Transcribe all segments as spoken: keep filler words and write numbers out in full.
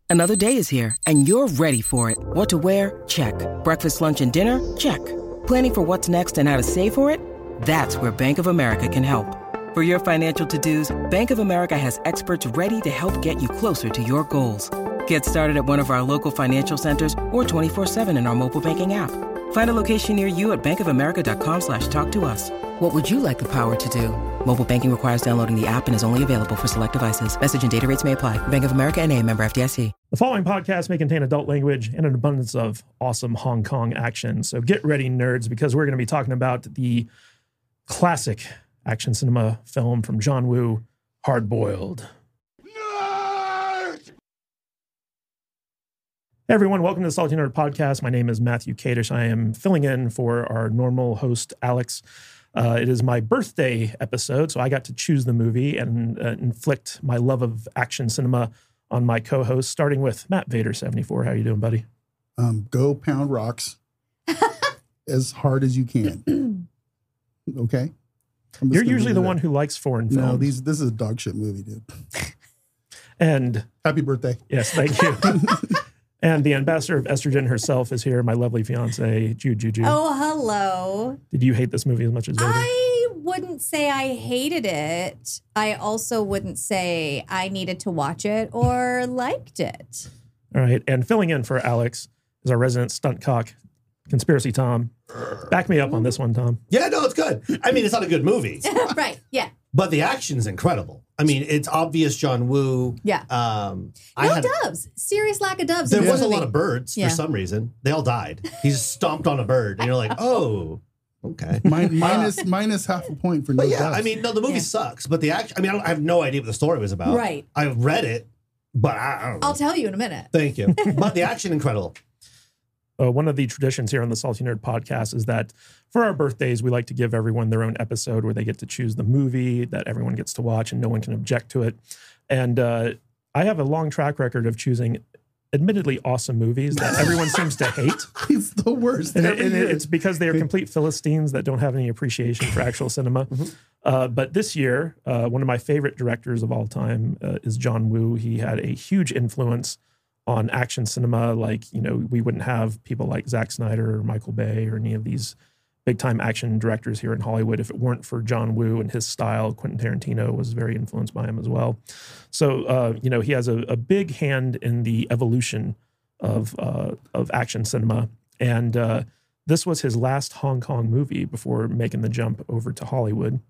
Another day is here, and you're ready for it. What to wear? Check. Breakfast, lunch, and dinner? Check. Planning for what's next and how to save for it? That's where Bank of America can help. For your financial to-dos, Bank of America has experts ready to help get you closer to your goals. Get started at one of our local financial centers or twenty-four seven in our mobile banking app. Find a location near you at bankofamerica.com slash talk to us. What would you like the power to do? Mobile banking requires downloading the app and is only available for select devices. Message and data rates may apply. Bank of America N A, member F D I C. The following podcast may contain adult language and an abundance of awesome Hong Kong action. So get ready, nerds, because we're going to be talking about the classic action cinema film from John Woo, Hard Boiled. Nerd! Hey everyone, welcome to the Salty Nerd Podcast. My name is Matthew Kadish. I am filling in for our normal host, Alex. Uh, it is my birthday episode, so I got to choose the movie and uh, inflict my love of action cinema on my co-host, starting with Matt Vader seventy-four. How you doing, buddy? Um, go pound rocks as hard as you can. Okay? You're usually the one who likes foreign films. No, these, this is a dog shit movie, dude. And happy birthday. Yes, thank you. And the ambassador of estrogen herself is here, my lovely fiance, Jude Juju. Oh, hello. Did you hate this movie as much as Vader? I wouldn't say I hated it. I also wouldn't say I needed to watch it or liked it. All right. And filling in for Alex is our resident stunt cock, Conspiracy Tom. Back me up on this one, Tom. Yeah, no, it's good. I mean, it's not a good movie. Right, yeah. But the action is incredible. I mean, it's obvious John Woo. Yeah. Um, no I had, doves. Serious lack of doves. There in was the a movie. lot of birds Yeah. for some reason. They all died. He just stomped on a bird. And you're like, oh, okay. Min- minus, minus half a point for no But yeah, doves. I mean, no, the movie Yeah. sucks. But the action, I mean, I, don't, I have no idea what the story was about. Right. I read it, but I, I don't know. I'll tell you in a minute. Thank you. But the action, incredible. Uh, one of the traditions here on the Salty Nerd Podcast is that for our birthdays, we like to give everyone their own episode where they get to choose the movie that everyone gets to watch and no one can object to it. And uh, I have a long track record of choosing admittedly awesome movies that everyone seems to hate. He's the worst. And, every it, and year. it's because they are complete Philistines that don't have any appreciation for actual cinema. Mm-hmm. Uh, but this year, uh, one of my favorite directors of all time uh, is John Woo. He had a huge influence on action cinema. Like, you know, we wouldn't have people like Zack Snyder or Michael Bay or any of these big time action directors here in Hollywood if it weren't for John Woo and his style. Quentin Tarantino was very influenced by him as well. So, uh, you know, he has a, a big hand in the evolution of uh, of action cinema. And uh, this was his last Hong Kong movie before making the jump over to Hollywood.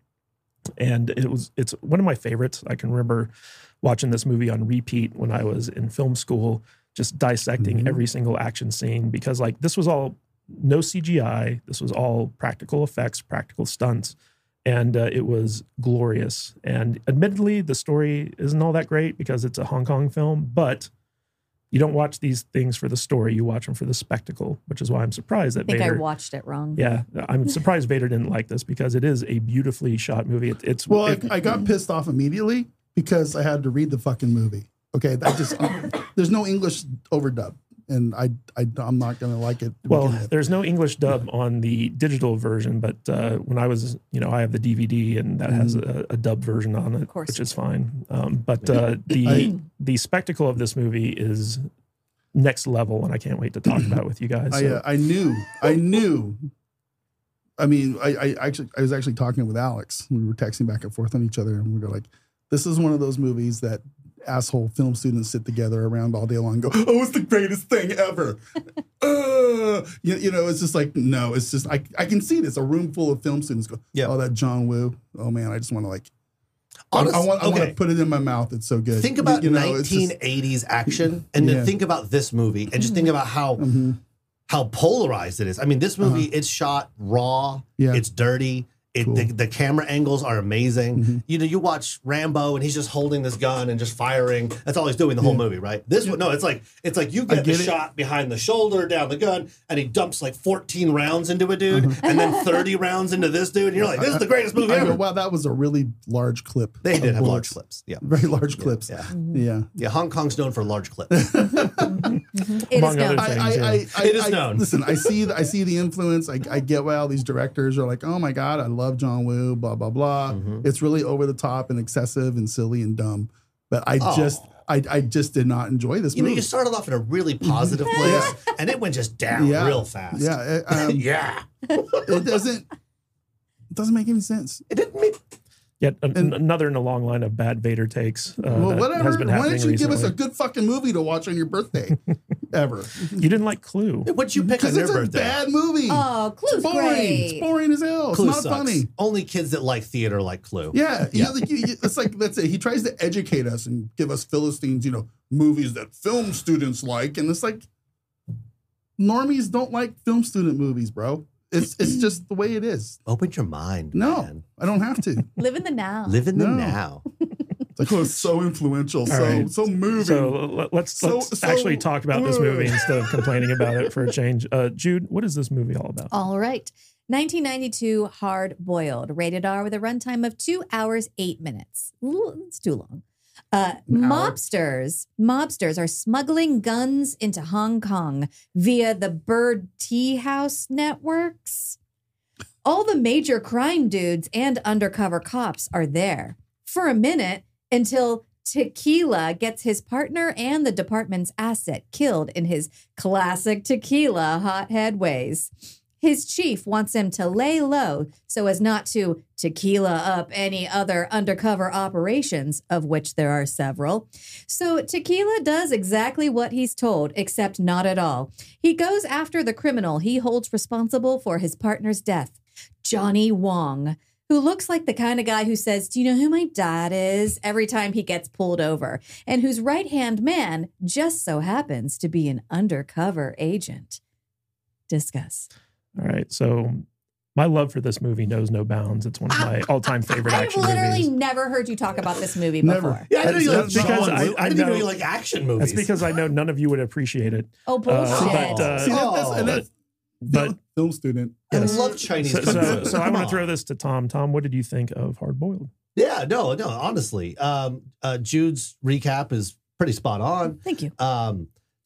And it was it's one of my favorites. I can remember watching this movie on repeat when I was in film school, just dissecting Mm-hmm. every single action scene, because like this was all no C G I. This was all practical effects, practical stunts. And uh, it was glorious. And admittedly, the story isn't all that great because it's a Hong Kong film, but you don't watch these things for the story. You watch them for the spectacle, which is why I'm surprised that I think Vader... I watched it wrong. Yeah, I'm surprised Vader didn't like this because it is a beautifully shot movie. It, it's well, it, I, I got pissed off immediately because I had to read the fucking movie. Okay, I just um, there's no English overdub, and I, I I'm not gonna like it. to well, begin with. there's no English dub on the digital version, but uh, when I was, you know, I have the D V D and that has a, a dub version on it, course which you is fine. Um, but uh, the I- the spectacle of this movie is next level, and I can't wait to talk about it with you guys. I So, uh, I knew I knew. I mean, I, I actually I was actually talking with Alex. We were texting back and forth on each other, and we were like, "This is one of those movies that asshole film students sit together around all day long and go, oh, it's the greatest thing ever." uh, you, you know, it's just like, no, it's just, I, I can see this, a room full of film students go, Yeah. oh, that John Woo. Oh, man, I just want to like, Honest- I, I, want, I want okay. to put it in my mouth. It's so good. Think about You know, it's just- nineteen eighties action and Yeah. then think about this movie and just think about how Mhm. how polarized it is. I mean, this movie, it's shot raw, Yeah. it's dirty. It, Cool. the, the camera angles are amazing. Mm-hmm. You know, you watch Rambo and he's just holding this gun and just firing. That's all he's doing the whole movie, right? This one, no, it's like it's like you get the get it. shot behind the shoulder, down the gun, and he dumps like fourteen rounds into a dude, Uh-huh. and then thirty rounds into this dude. And you're like, this is the greatest movie I go, ever. wow, that was a really large clip. They of did have bullets. large clips. Yeah. Very large clips. Yeah. Yeah. Yeah. Hong Kong's known for large clips. It Among is other known. things. I, I, I, I, It is I- known. Listen, I see, the, I see the influence. I, I get why all these directors are like, oh my God, I love John Woo, blah, blah, blah. Mm-hmm. It's really over the top and excessive and silly and dumb. But I Oh. just, I, I just did not enjoy this You know, movie. you started off in a really positive place, and it went just down Yeah. real fast. Yeah, it, um, yeah. it doesn't. It doesn't make any sense. It didn't mean. Yet an- And- another in a long line of bad Vader takes. Uh, well, that whatever. has been Why happening don't you give us a recently. good fucking movie to watch on your birthday? Ever? You didn't like Clue. What'd you pick on Because your it's a birthday? bad movie. Oh, it's Clue's boring. great. It's boring as hell. Clue it's not sucks. funny. Only kids that like theater like Clue. Yeah, you Yeah. know, like, you, you- it's like that's it. He tries to educate us and give us Philistines, you know, movies that film students like, and it's like normies don't like film student movies, bro. It's it's just the way it is. Open your mind. No, man. I don't have to. Live in the now. Live in the No. now. It's like, oh, it's so influential, All so right. so moving. So let- let's So- let's so- actually talk about this Ugh. movie instead of complaining about it for a change. Uh, Jude, what is this movie all about? All right. nineteen ninety-two Hard Boiled, rated R with a runtime of two hours, eight minutes. Ooh, it's too long. Uh, An hour. mobsters, mobsters are smuggling guns into Hong Kong via the Bird Tea House networks. All the major crime dudes and undercover cops are there for a minute until Tequila gets his partner and the department's asset killed in his classic tequila hothead ways. His chief wants him to lay low so as not to tequila up any other undercover operations, of which there are several. So Tequila does exactly what he's told, except not at all. He goes after the criminal he holds responsible for his partner's death, Johnny Wong, who looks like the kind of guy who says, "Do you know who my dad is?" every time he gets pulled over, and whose right-hand man just so happens to be an undercover agent. Discuss. All right. So my love for this movie knows no bounds. It's one of my all-time favorite I've action literally movies. never heard you talk about this movie Never. before. Yeah, I didn't know you like That's John because Woo. I- I, I didn't even know know- you like action movies. That's because I know none of you would appreciate it. Oh, bullshit. but, uh, See, that, that's, and Oh. that's But film student. I Yes. love Chinese so, kung so, fu. so I Come want on. to throw this to Tom. Tom, what did you think of Hard Boiled? Yeah, no, no. Honestly, um, uh, Jude's recap is pretty spot on. Thank you. Um,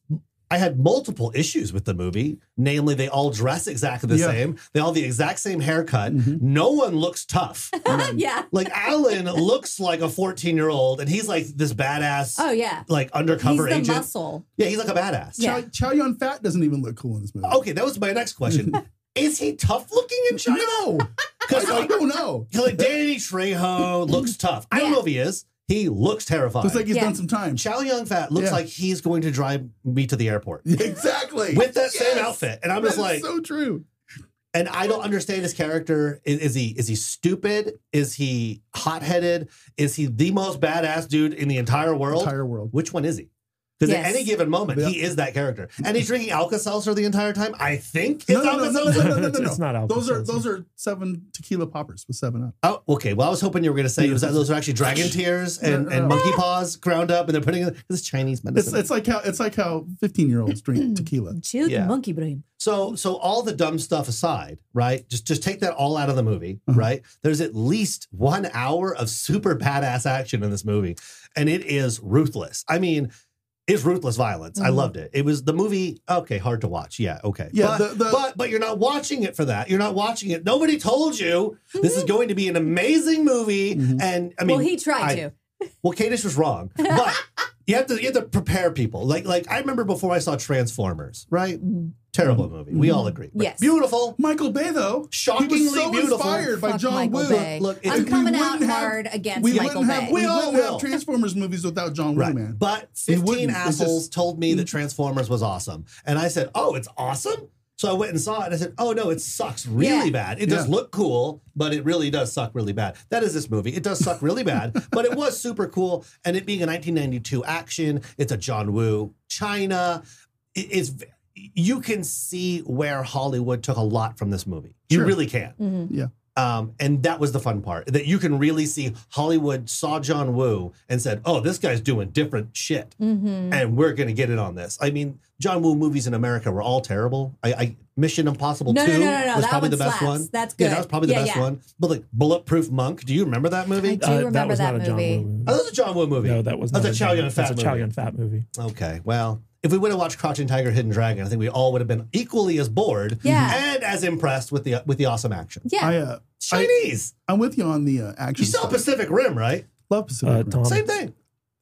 I had multiple issues with the movie. Namely, they all dress exactly the Yeah. same. They all have the exact same haircut. Mhm. No one looks tough. Yeah. Like Alan looks like a fourteen-year-old, and he's like this badass, Oh, yeah. like He's undercover the agent. muscle. Yeah, he's like a badass. Yeah. Chow, Chow Yun Fat doesn't even look cool in this movie. Okay, that was my next question. Is he tough looking in China? No, I, Because I like, don't know. like Danny Trejo looks tough. I don't Yeah. know if he is. He looks terrifying. Looks like he's Yeah. done some time. Chow Yun Fat looks Yeah. like he's going to drive me to the airport Exactly. with that same Yes. outfit, and I'm That just is like, so true. and I don't understand his character. Is, is he is he stupid? Is he hot headed? Is he the most badass dude in the entire world? Entire world. Which one is he? Because Yes. at any given moment, Yeah. he is that character, and he's drinking Alka-Seltzer the entire time. I think it's No, no, no, no, no, Alka-Seltzer. no, no, no, no. It's not Alka Those are Seltzer. those are seven tequila poppers with seven up. Oh, okay. Well, I was hoping you were going to say it was that those are actually dragon tears and, No, and no. monkey paws ground up, and they're putting it. This is Chinese It's medicine. it's like how it's like how fifteen year olds drink tequila. Chill Yeah. monkey brain. So, so all the dumb stuff aside, right? Just, just take that all out of the movie, Uh-huh. right? There's at least one hour of super badass action in this movie, and it is ruthless. I mean, it's ruthless violence. I Mhm. loved it. It was the movie. Okay, hard to watch. Yeah, okay. Yeah, but, the- the- but but you're not watching it for that. You're not watching it. Nobody told you this is going to be an amazing movie. Mhm. And I mean, well, he tried I- to. well, Kadish was wrong, but you have to you have to prepare people. Like like I remember before I saw Transformers, right? Mhm. Terrible movie. We all agree. But Yes. Beautiful. Michael Bay though, Shockingly he was so beautiful. inspired by Fuck John Michael Woo. Bay. Look, it- I'm we coming out wouldn't have- hard against We Michael wouldn't have Bay. we, We all wouldn't will. have Transformers movies without John Right. Woo, man. But We fifteen wouldn't. It's assholes just- told me that Transformers was awesome. And I said, oh, it's awesome? So I went and saw it and I said, oh, no, it sucks really Yeah. bad. It does Yeah. look cool, but it really does suck really bad. That is this movie. It does suck really bad, but it was super cool. And it being a nineteen ninety-two action, it's a John Woo, China. It is, you can see where Hollywood took a lot from this movie. You Sure. really can. Mhm. Yeah. Um, and that was the fun part, that you can really see Hollywood saw John Woo and said, oh, this guy's doing different shit. Mhm. And we're going to get it on this. I mean, John Woo movies in America were all terrible. I, I Mission Impossible No, no, two no, no, no. was That probably one the best slaps. one. That's Yeah, good. that was probably the Yeah, best yeah. one. But like Bulletproof Monk, do you remember that movie? I do Uh, that remember was that not a John movie. Woo movie. Oh, that was a John Woo movie. No, that was That's not a Chow Yun Fat That's a Chow movie. Yun Fat movie. Okay, well, if we would have watched Crouching Tiger, Hidden Dragon, I think we all would have been equally as bored Yeah. and as impressed with the with the awesome action. Yeah. I uh, Chinese. I'm with you on the uh, action. You saw stuff. Pacific Rim, right? Love Pacific Uh, Rim. Tom, Same thing.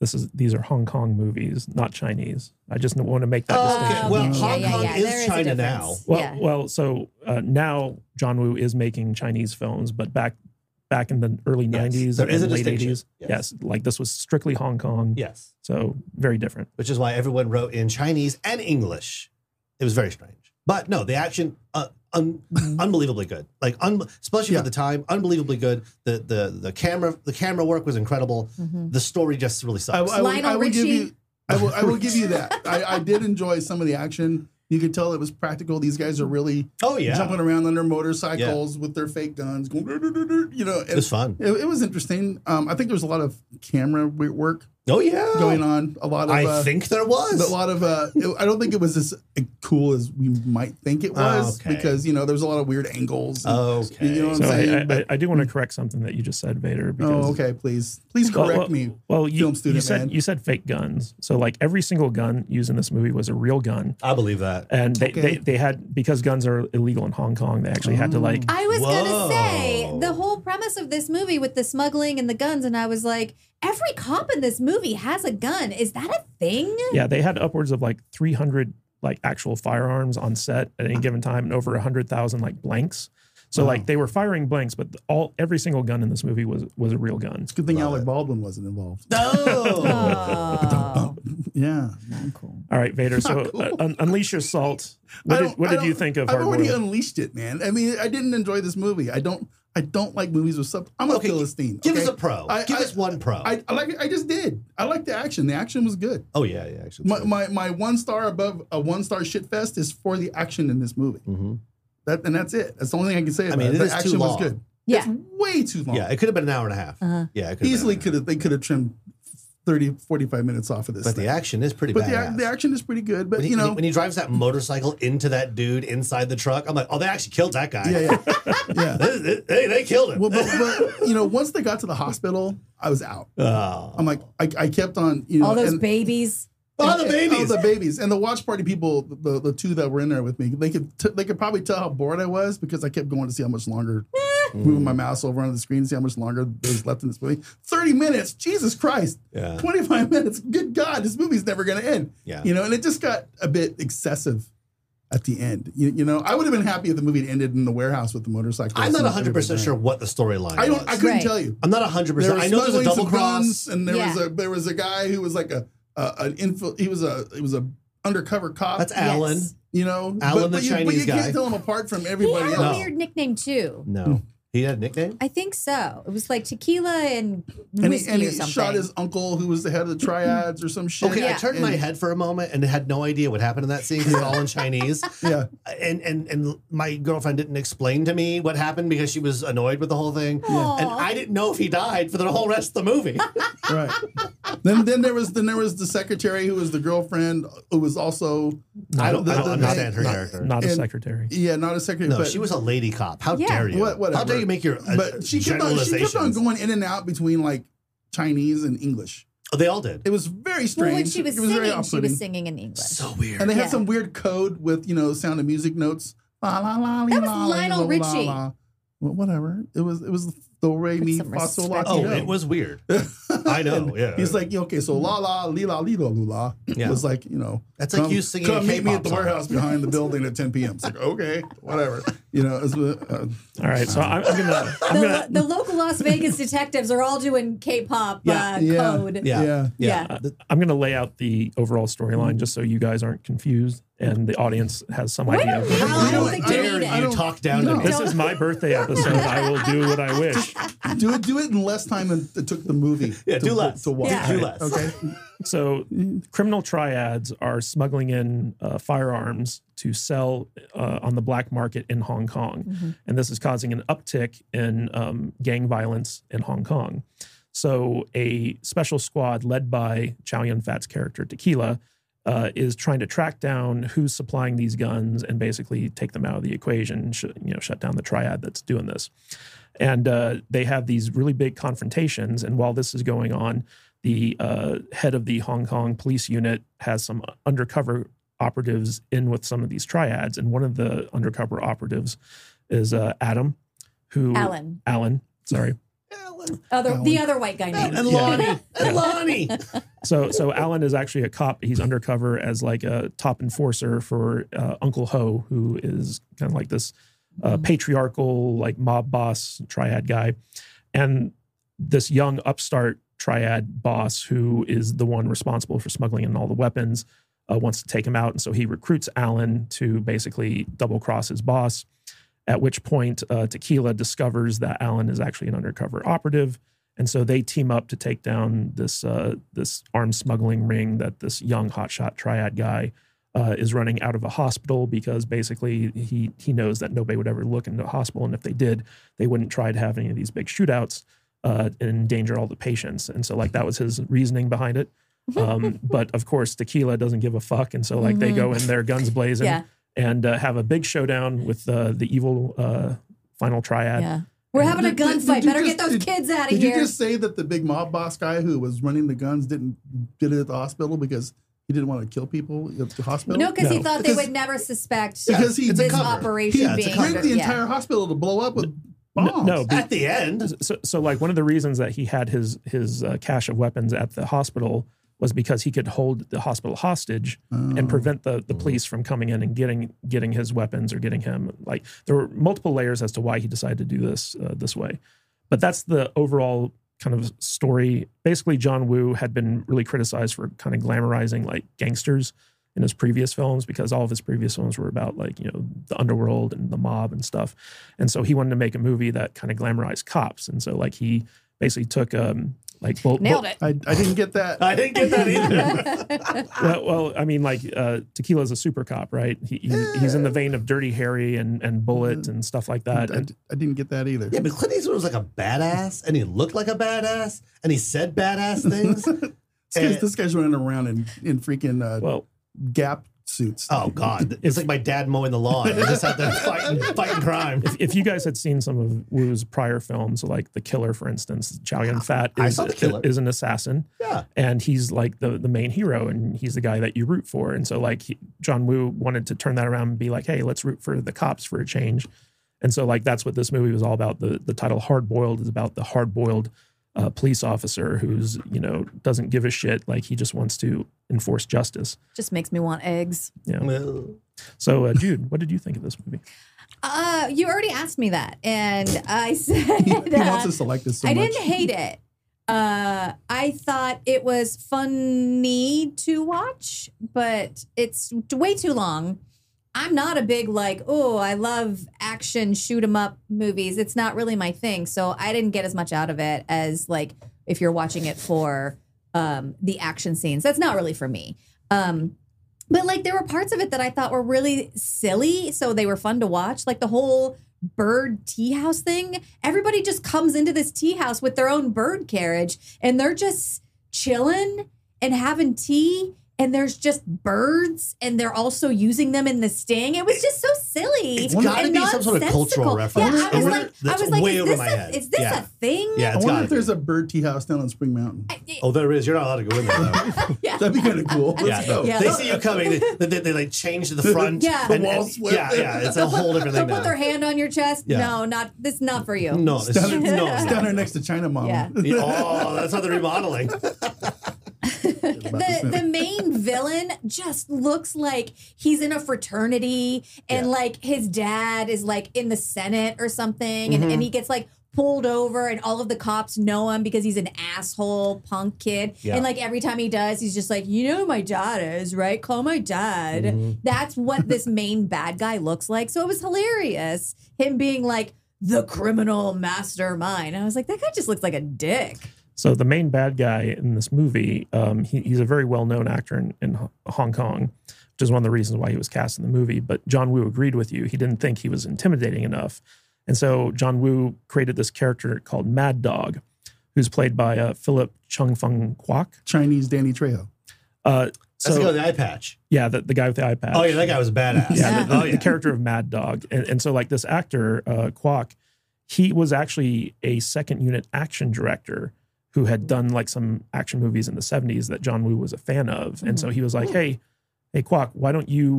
this is these are Hong Kong movies, not Chinese. I just want to make that Oh, distinction. okay. Well, yeah, Hong yeah, Kong yeah. is There is a China now. difference. Well, yeah. well, so uh, now John Woo is making Chinese films, but back back in the early Yes. nineties There and is a late distinction. eighties, Yes. yes, like this was strictly Hong Kong. Yes. So very different. Which is why everyone wrote in Chinese and English. It was very strange. But no, the action, uh, un- unbelievably good. Like, un- especially Yeah. for the time, unbelievably good. The the the camera the camera work was incredible. Mhm. The story just really sucks. I, I, will, Lionel I will give Richie. you. I will. I will give you that. I, I did enjoy some of the action. You could tell it was practical. These guys are really oh yeah, jumping around on their motorcycles with their fake guns, going, "Dur, dur, dur, dur," you know. it and was fun. It, it was interesting. Um, I think there was a lot of camera work Oh yeah, going on. A lot of. I uh, think there was a lot of. Uh, it- I don't think it was as cool as we might think it was Okay. because you know there was a lot of weird angles. and- Okay. You know what So I'm saying? I, I, But- I do want to correct something that you just said, Vader. Because oh, okay. Please, please Well, correct well, me. Well, you, film student you said man. you said fake guns. So like every single gun used in this movie was a real gun, I believe that. and they, Okay. they they had because guns are illegal in Hong Kong. They actually had to like I was Whoa. gonna say the whole premise of this movie with the smuggling and the guns, and I was like, every cop in this movie has a gun. Is that a thing? yeah they had upwards of like three hundred like actual firearms on set at any given time, and over one hundred thousand like blanks. So Wow. like they were firing blanks, but all every single gun in this movie was was a real gun. It's a good thing Love Alec it. Baldwin wasn't involved. Oh. Yeah. Cool. All right, Vader. So Cool. uh, un- unleash your salt. What I did don't- what I did you don't- think of I've Hard already Boiled? unleashed it, man. I mean, I didn't enjoy this movie. I don't. I don't like movies with sub. I'm a Okay, Philistine. Give okay? us a pro. I- Give I- us one pro. I, I like. I just did. I like the action. The action was good. oh yeah, yeah. Actually, My, my my one star above a one star shit fest is for the action in this movie. hmm That and that's it. That's the only thing I can say about mean, it. it The is too action was long. good. Yeah. It's way too long. Yeah, it could have been an hour and a half. Uh-huh. Yeah, it could Easily have. could have. They could have trimmed thirty, forty-five minutes off of this. But thing. the action is pretty but the, badass. ac- the action is pretty good. But when he, you when know, he- when he drives that motorcycle into that dude inside the truck, I'm like, oh, they actually killed that guy. yeah, yeah, yeah. They, they, they killed him. Well, but, but you know, once they got to the hospital, I was out. oh. I'm like, I, I kept on, you know, All those and- babies. Oh, the and- babies. oh, the babies, and the watch party people, the, the two that were in there with me, they could t- they could probably tell how bored I was because I kept going to see how much longer, moving my mouse over on the screen to see how much longer there's left in this movie. Thirty minutes, Jesus Christ! Yeah. Twenty-five minutes, good God, this movie's never going to end. Yeah. You know, and it just got a bit excessive at the end. You, you know, I would have been happy if the movie had ended in the warehouse with the motorcycle. I'm not one hundred percent sure what the storyline I don't. was. I couldn't Right. tell you. I'm not one hundred There percent. was I know there's a smuggling double some cross. guns, and there was Yeah. a there was a guy who was like a, a an info. He was a he was a undercover cop. That's Alan. Yes. you know, Alan but, the but you, but Chinese you can't guy. tell him apart from He everybody had else. a No. weird nickname too. No. He had a nickname? I think so. It was like tequila and And whiskey he, and or he something. shot his uncle, who was the head of the triads or some shit. Okay, I Yeah. turned my And- head for a moment and had no idea what happened in that scene because it's all in Chinese. Yeah, And, and and my girlfriend didn't explain to me what happened because she was annoyed with the whole thing. Aw. And I didn't know if he died for the whole rest of the movie. right. then then there was then there was the secretary who was the girlfriend who was also I don't, I don't The- the- understand her not- character. Not a And- secretary. yeah, not a secretary. No, but, she was a lady cop. How Yeah. dare you? What- whatever. How dare you make your uh, But she kept on she kept on generalizations? going in and out between like Chinese and English. Oh, they all did. It was very strange. well, when she was, it was very singing, she off-putting. was singing in English. So weird. And they had Yeah. some weird code with, you know, Sound of Music notes. La, la, la, That was la, la, Lionel la, Richie. la. Well, whatever. It was it was do re Put mi some fa sol la respect ti oh, do. it was weird. I know, And yeah. He's like, okay, so la la li la li lo lu la. Yeah. It was like, you know, That's like come, you singing a come meet me K-pop at the song. warehouse behind the building at ten p.m. It's like, okay, whatever. You know, it's, uh, All right, so I'm, I'm gonna I'm The, gonna the local Las Vegas detectives are all doing K-pop Yeah. uh, Yeah. code. Yeah. yeah. Yeah. Yeah. The- I'm gonna lay out the overall storyline just so you guys aren't confused and the audience has some We idea. don't of need what to. we're I don't doing. think How we dare need you it. talk down No. to me? This is my birthday episode. I will do what I wish. Do it do it in less time than it took the movie. Yeah, to, do less. to watch. Yeah. Do less. Okay. So, criminal triads are smuggling in uh, firearms to sell uh, on the black market in Hong Kong. And this is causing an uptick in um, gang violence in Hong Kong. So, a special squad led by Chow Yun-Fat's character, Tequila, uh, is trying to track down who's supplying these guns and basically take them out of the equation, sh- you know, shut down the triad that's doing this. And uh, they have these really big confrontations. And while this is going on, the uh, head of the Hong Kong police unit has some undercover operatives in with some of these triads. And one of the undercover operatives is uh, Adam, who Alan. Alan, sorry. Alan. Other Alan. the other white guy named. And Lonnie. And Lonnie. So, so Alan is actually a cop. He's undercover as like a top enforcer for uh, Uncle Ho, who is kind of like this uh, patriarchal, like mob boss triad guy. And this young upstart triad boss, who is the one responsible for smuggling in all the weapons, uh, wants to take him out. And so he recruits Alan to basically double cross his boss. At which point, uh, Tequila discovers that Alan is actually an undercover operative. And so they team up to take down this uh, this arms smuggling ring that this young hotshot triad guy uh, is running out of a hospital, because basically he he knows that nobody would ever look into a hospital, and if they did, they wouldn't try to have any of these big shootouts uh, and endanger all the patients. And so like that was his reasoning behind it. Um, but of course, Tequila doesn't give a fuck, and so like they go in there guns blazing Yeah. and uh, have a big showdown with uh, the evil uh, final triad. Yeah. We're having a Did- did- gunfight. did you Better just- get those did- kids out of Did here. you just say that the big mob boss guy who was running the guns didn't did it at the hospital because he didn't want to kill people at the hospital? no, because he No. thought they Because- would never suspect Because he- It's a this cover. operation Yeah, it's a being cover. rigged under- the yeah. entire hospital to blow up with No, bombs. no, At the end. So, so like one of the reasons that he had his his uh, cache of weapons at the hospital was because he could hold the hospital hostage Oh. and prevent the, the police from coming in and getting getting his weapons or getting him. Like there were multiple layers as to why he decided to do this uh, this way, but that's the overall kind of story. Basically, John Woo had been really criticized for kind of glamorizing like gangsters in his previous films, because all of his previous films were about like, you know, the underworld and the mob and stuff. And so he wanted to make a movie that kind of glamorized cops. And so like he basically took um like bull, Nailed bull- it. I, I didn't get that. I didn't get that either. Well, well, I mean, like uh, Tequila's a super cop, right? He, he, he's in the vein of Dirty Harry and, and Bullet and stuff like I, that. And I didn't get that either. Yeah, but Clint Eastwood was like a badass, and he looked like a badass, and he said badass things. This guy's, this guy's running around in, in freaking uh, well, Gap suits. Oh God, it's like my dad mowing the lawn. I just out there fighting, fighting crime. if, if you guys had seen some of Woo's prior films, like The Killer, for instance, Chow Yun Fat I is, saw The Killer. is an assassin. Yeah. And he's like the, the main hero, and he's the guy that you root for. And so like he, John Woo wanted to turn that around and be like, hey, let's root for the cops for a change. And so like that's what this movie was all about. The the title Hard Boiled is about the hard boiled uh, police officer who's, you know, doesn't give a shit. Like he just wants to enforce justice. Just makes me want eggs. Yeah. Well, So uh, Jude, what did you think of this movie? Uh, you already asked me that, and I said He, he uh, wants us to like this so I much. didn't hate it. Uh, I thought it was funny to watch, but it's way too long. I'm not a big like, oh, I love action shoot 'em up movies. It's not really my thing, so I didn't get as much out of it as like if you're watching it for um, the action scenes. That's not really for me. Um, but like there were parts of it that I thought were really silly, so they were fun to watch. Like the whole bird tea house thing. Everybody just comes into this tea house with their own bird carriage, and they're just chilling and having tea. And there's just birds, and they're also using them in the sting. It was just so silly. It's gotta and be some sort of cultural nonsensical. reference. Yeah, I was I like, wonder- I that's was like, way is over this, my a, head. is this Yeah. a thing? Yeah, I it's wonder gotta if there's be. a bird tea house down on Spring Mountain. Oh, there is. You're not allowed to go in there, though. Yeah. That'd be kind of cool. Let's Yeah, go. Yeah. they see you coming. They, they, they, they like change to the front. Yeah. The and- and- walls flip. Yeah, yeah. It's a whole different They'll thing put now. their hand on your chest. Yeah. No, not this. Is not for you. No, it's, It's down, there, no. it's down there next to China Mama. Yeah. Yeah, oh, that's how they're remodeling. the the main villain just looks like he's in a fraternity, and Yeah. like his dad is like in the Senate or something, and, Mhm. and he gets like pulled over, and all of the cops know him because he's an asshole punk kid. Yeah. And like every time he does, he's just like, you know who my dad is, right? Call my dad. Mhm. That's what this main bad guy looks like. So it was hilarious, him being like the criminal mastermind. I was like, that guy just looks like a dick. So the main bad guy in this movie, um, he, he's a very well-known actor in, in Ho- Hong Kong, which is one of the reasons why he was cast in the movie. But John Woo agreed with you. He didn't think he was intimidating enough. And so John Woo created this character called Mad Dog, who's played by uh, Philip Chung Fung Kwok. Chinese Danny Trejo. Uh, That's so, the guy with the eye patch. yeah, the, the guy with the eye patch. Oh, yeah, that guy was badass. Yeah, the, oh, the, yeah. the character of Mad Dog. And, and so like this actor, uh, Kwok, he was actually a second unit action director who had done like some action movies in the seventies that John Woo was a fan of. And so he was like, hey, hey, Kwok, why don't you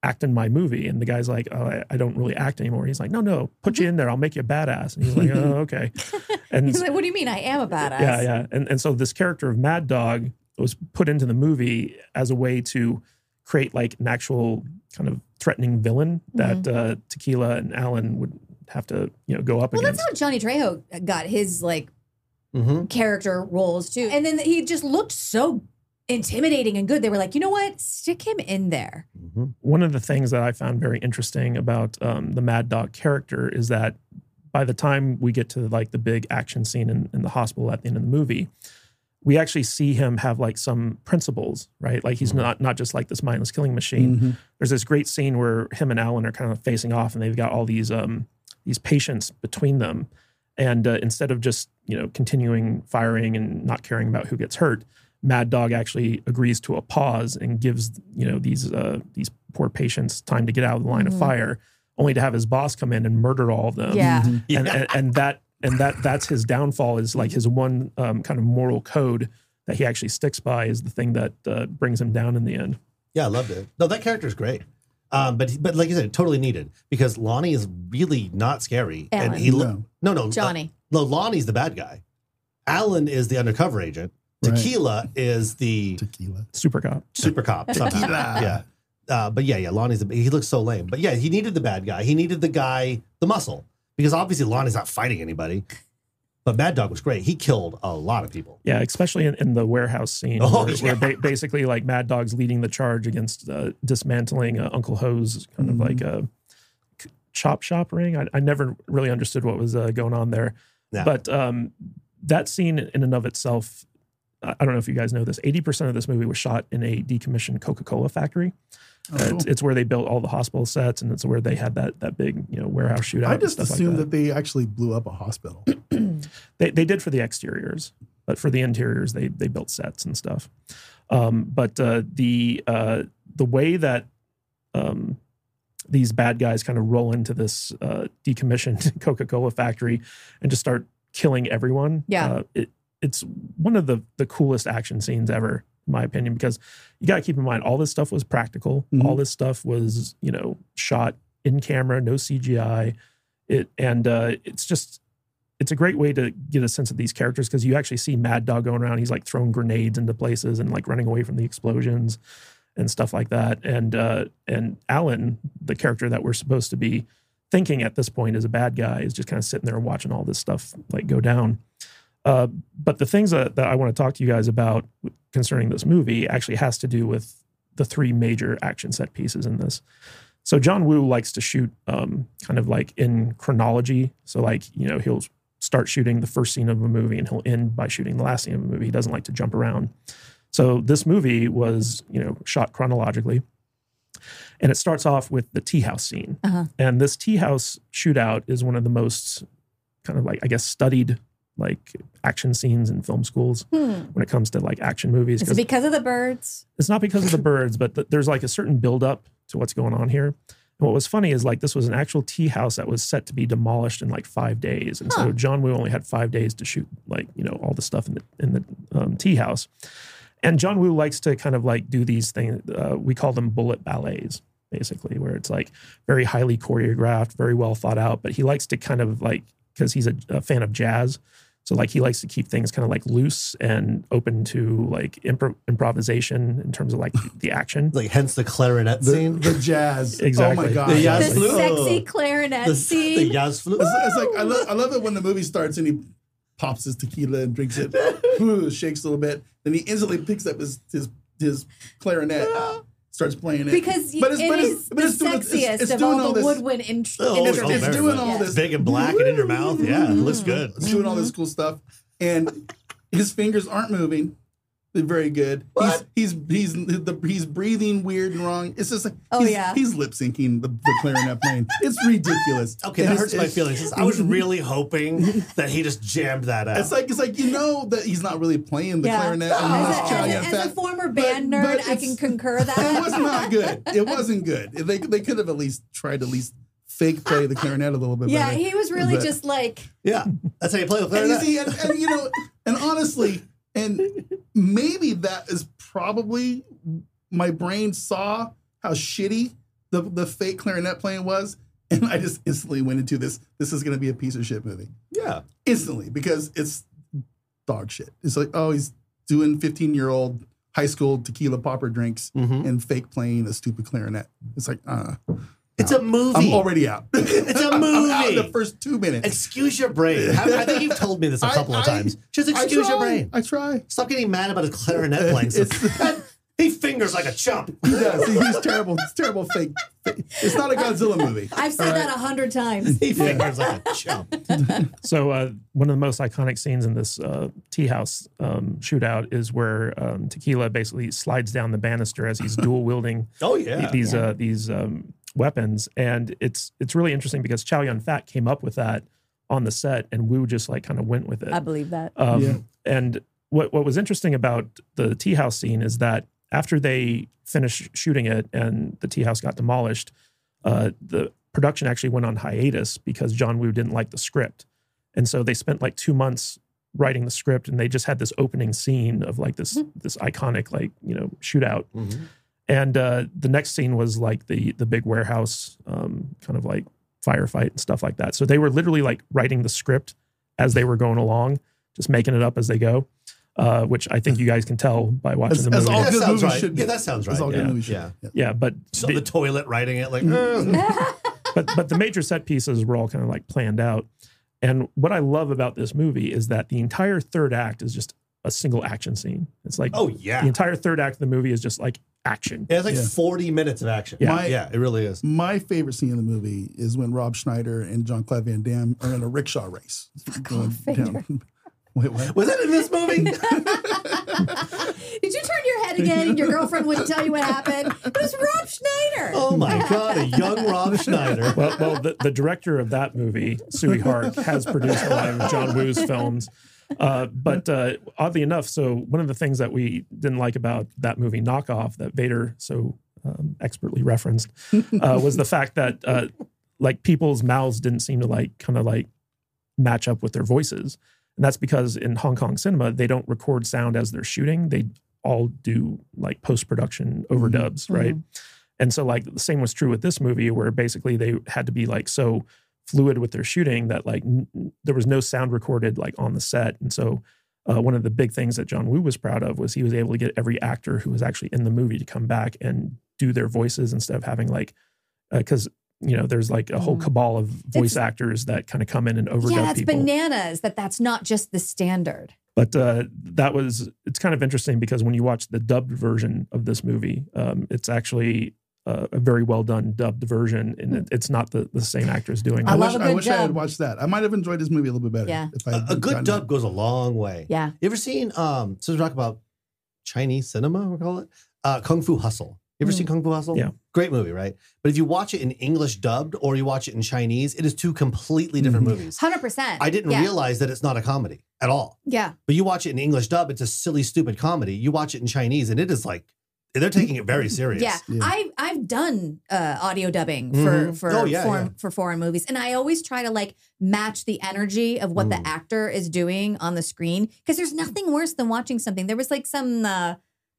act in my movie. And the guy's like, oh, I, I don't really act anymore. He's like, no, no, put you in there. I'll make you a badass. And he's like, oh, okay. And He's like, what do you mean? I am a badass. yeah, yeah. And, and so this character of Mad Dog was put into the movie as a way to create like an actual kind of threatening villain that uh, Tequila and Alan would have to, you know, go up Well, against. that's how Johnny Trejo got his like Mm-hmm. character roles too. And then he just looked so intimidating and good. They were like, you know what? Stick him in there. Mm-hmm. One of the things that I found very interesting about um, the Mad Dog character is that by the time we get to like the big action scene in, in the hospital at the end of the movie, we actually see him have like some principles, right? Like he's not not just like this mindless killing machine. Mhm. There's this great scene where him and Alan are kind of facing off, and they've got all these um, these patients between them. And uh, instead of just, you know, continuing firing and not caring about who gets hurt, Mad Dog actually agrees to a pause and gives, you know, these uh, these poor patients time to get out of the line of fire, only to have his boss come in and murder all of them. Yeah. And, and, and that and that that's his downfall, is like his one um, kind of moral code that he actually sticks by is the thing that uh, brings him down in the end. Yeah, I loved it. No, that character is great. Um, but but like you said, totally needed, because Lonnie is really not scary. Alan. And he No. no no Johnny. Uh, no, Lonnie's the bad guy. Alan is the undercover agent. Right. Tequila is the Tequila. Super cop. super cop. somehow. Yeah. Uh, but yeah, yeah, Lonnie's the, he looks so lame. But yeah, he needed the bad guy. He needed the guy, the muscle, because obviously Lonnie's not fighting anybody. But Mad Dog was great. He killed a lot of people. Yeah, especially in, in the warehouse scene, Oh, where, yeah. where ba- basically like Mad Dog's leading the charge against uh, dismantling uh, Uncle Ho's kind of like a c- chop shop ring. I, I never really understood what was uh, going on there, Yeah. but um, that scene in and of itself, I I don't know if you guys know this. eighty percent of this movie was shot in a decommissioned Coca-Cola factory. Oh, Uh, cool. it's, it's where they built all the hospital sets, and it's where they had that that big, you know, warehouse shootout. I and just stuff assumed like that. they actually blew up a hospital. They they did for the exteriors, but for the interiors, they they built sets and stuff. Um, but uh, the uh, the way that um, these bad guys kind of roll into this uh, decommissioned Coca-Cola factory and just start killing everyone, Yeah. uh, it, it's one of the the coolest action scenes ever, in my opinion, because you got to keep in mind all this stuff was practical. Mhm. All this stuff was, you know, shot in camera, no C G I. It and uh, it's just it's a great way to get a sense of these characters, because you actually see Mad Dog going around. He's like throwing grenades into places and like running away from the explosions and stuff like that. And uh, and Alan, the character that we're supposed to be thinking at this point is a bad guy, is just kind of sitting there watching all this stuff like go down. Uh, but the things that, that I want to talk to you guys about concerning this movie actually has to do with the three major action set pieces in this. So John Woo likes to shoot um, kind of like in chronology. So like, you know, he'll start shooting the first scene of a movie and he'll end by shooting the last scene of a movie. He doesn't like to jump around. So this movie was, you know, shot chronologically. And it starts off with the tea house scene. Uh-huh. And this tea house shootout is one of the most kind of like, I guess, studied like action scenes in film schools Hmm. when it comes to like action movies. Is it 'Cause because of the birds? it's not because of the birds, but th- there's like a certain buildup to what's going on here. And what was funny is like this was an actual tea house that was set to be demolished in like five days. And Huh. so John Woo only had five days to shoot like, you know, all the stuff in the, in the um, tea house. And John Woo likes to kind of like do these things. Uh, we call them bullet ballets, basically, where it's like very highly choreographed, very well thought out. But he likes to kind of like, because he's a, a fan of jazz. So like he likes to keep things kind of like loose and open to like impro- improvisation in terms of like the action. Like hence the clarinet The, scene. the jazz. Exactly. Oh my god. The The jazz flute. sexy clarinet the, scene. the jazz flute. It's, it's like I, lo- I love it when the movie starts and he pops his tequila and drinks it, ooh, shakes a little bit, then he instantly picks up his his his clarinet, starts playing it Because But it's- it but it's- is but the it's doing- it's- sexiest it's of doing all all the this- woodwind in- Oh, it's, instruments. it's doing all It's this big and black and in your mouth. Yeah, it looks good. It's doing all this cool stuff, and his fingers aren't moving. They're very good. What? He's he's he's the, he's breathing weird and wrong. It's just like Oh, he's, yeah. he's lip syncing the, the clarinet playing. It's ridiculous. Okay, And that it's- hurts my it's- feelings. I was really hoping that he just jammed that out. It's like it's like you know that he's not really playing the Yeah. clarinet. As, and a, he's as, trying a, to as a fat- former but- band but nerd, I it's- can concur that. It was not good. It wasn't good. They they could have at least tried to at least fake play the clarinet a little bit Yeah, better. he was really But- just like, yeah, that's how you play the And you clarinet. see, and, and you know, and honestly, and maybe that is probably my brain saw how shitty the the fake clarinet playing was, and I just instantly went into this. This is going to be a piece of shit movie. Yeah, instantly, because it's dog shit. It's like, oh, he's doing fifteen year old high school tequila popper drinks Mhm. and fake playing a stupid clarinet. It's like, uh, it's a movie. I'm already out. It's a I'm, I'm out in movie. the first two minutes. Excuse your brain. How- I think you've told me this a I- couple of I- times. Just I excuse your try. brain. I try. Stop getting mad about his clarinet playing. It's- He fingers like a chump. He does. He- He's terrible. It's terrible fake, fake. It's not a Godzilla movie. I've said All that right? a hundred times. He fingers like a chump. So uh, one of the most iconic scenes in this uh, tea house um, shootout is where um, Tequila basically slides down the banister as he's dual wielding Oh yeah. these uh, these um, weapons, and it's it's really interesting because Chow Yun Fat came up with that on the set, and Wu just like kind of went with it. I believe that. Um, Yeah. And what what was interesting about the tea house scene is that after they finished shooting it and the tea house got demolished, uh, the production actually went on hiatus because John Woo didn't like the script, and so they spent like two months writing the script, and they just had this opening scene of like this this iconic like you know shootout. Mhm. And uh, the next scene was like the the big warehouse um, kind of like firefight and stuff like that. So they were literally like writing the script as they were going along, just making it up as they go, uh, which I think you guys can tell by watching As, the as movie. all That good sounds movies right. should be. Yeah, that sounds As right. all Yeah. good movies should Yeah. be. yeah, but So the, the toilet writing it like. Mm-hmm. "Ugh." but but the major set pieces were all kind of like planned out. And what I love about this movie is that the entire third act is just a single action scene. It's like Oh the yeah. entire third act of the movie is just like action. Yeah, it's like Yeah. forty minutes of action. Yeah. My- yeah, it really is. My favorite scene in the movie is when Rob Schneider and Jean-Claude Van Damme are in a rickshaw race. Going off, Vader. Wait, what? Was that in this movie? Did you turn your head again and your girlfriend wouldn't tell you what happened? It was Rob Schneider. Oh my God, a young Rob Schneider. Well, well, the, the director of that movie, Sui Hark, has produced a lot of John Woo's films. Uh, but uh, oddly enough, so one of the things that we didn't like about that movie Knockoff that Vader so um, expertly referenced uh, was the fact that uh, like people's mouths didn't seem to like kind of like match up with their voices. And that's because in Hong Kong cinema, they don't record sound as they're shooting. They all do like post-production overdubs, right? And so like the same was true with this movie where basically they had to be like so fluid with their shooting that like n- there was no sound recorded like on the set. And so uh, one of the big things that John Woo was proud of was he was able to get every actor who was actually in the movie to come back and do their voices instead of having like, because, you know, there's like a whole Mhm. cabal of voice It's- actors that kind of come in and overdub Yeah, it's people. bananas that that's not just the standard. But uh, that was, it's kind of interesting because when you watch the dubbed version of this movie, um, it's actually uh, a very well done dubbed version, and it, it's not the, the same actors doing I it. love wish, a I good wish I had dub. watched that. I might have enjoyed this movie a little bit better. Yeah. If I A, had a good gotten dub that. goes a long way. Yeah. You ever seen, um, so we talk about Chinese cinema, we call it? Uh, Kung Fu Hustle. You ever Mm. seen Kung Fu Hustle? Yeah. Great movie, right? But if you watch it in English dubbed or you watch it in Chinese, it is two completely different Mhm. movies. one hundred percent. I didn't yeah. realize that it's not a comedy at all. Yeah. But you watch it in English dub, it's a silly, stupid comedy. You watch it in Chinese, and it is like, they're taking it very serious. Yeah. Yeah. I've I've done uh, audio dubbing for Mhm. for Oh, yeah, foreign yeah. for foreign movies, and I always try to like match the energy of what Mm. the actor is doing on the screen because there's nothing worse than watching something. There was like some uh,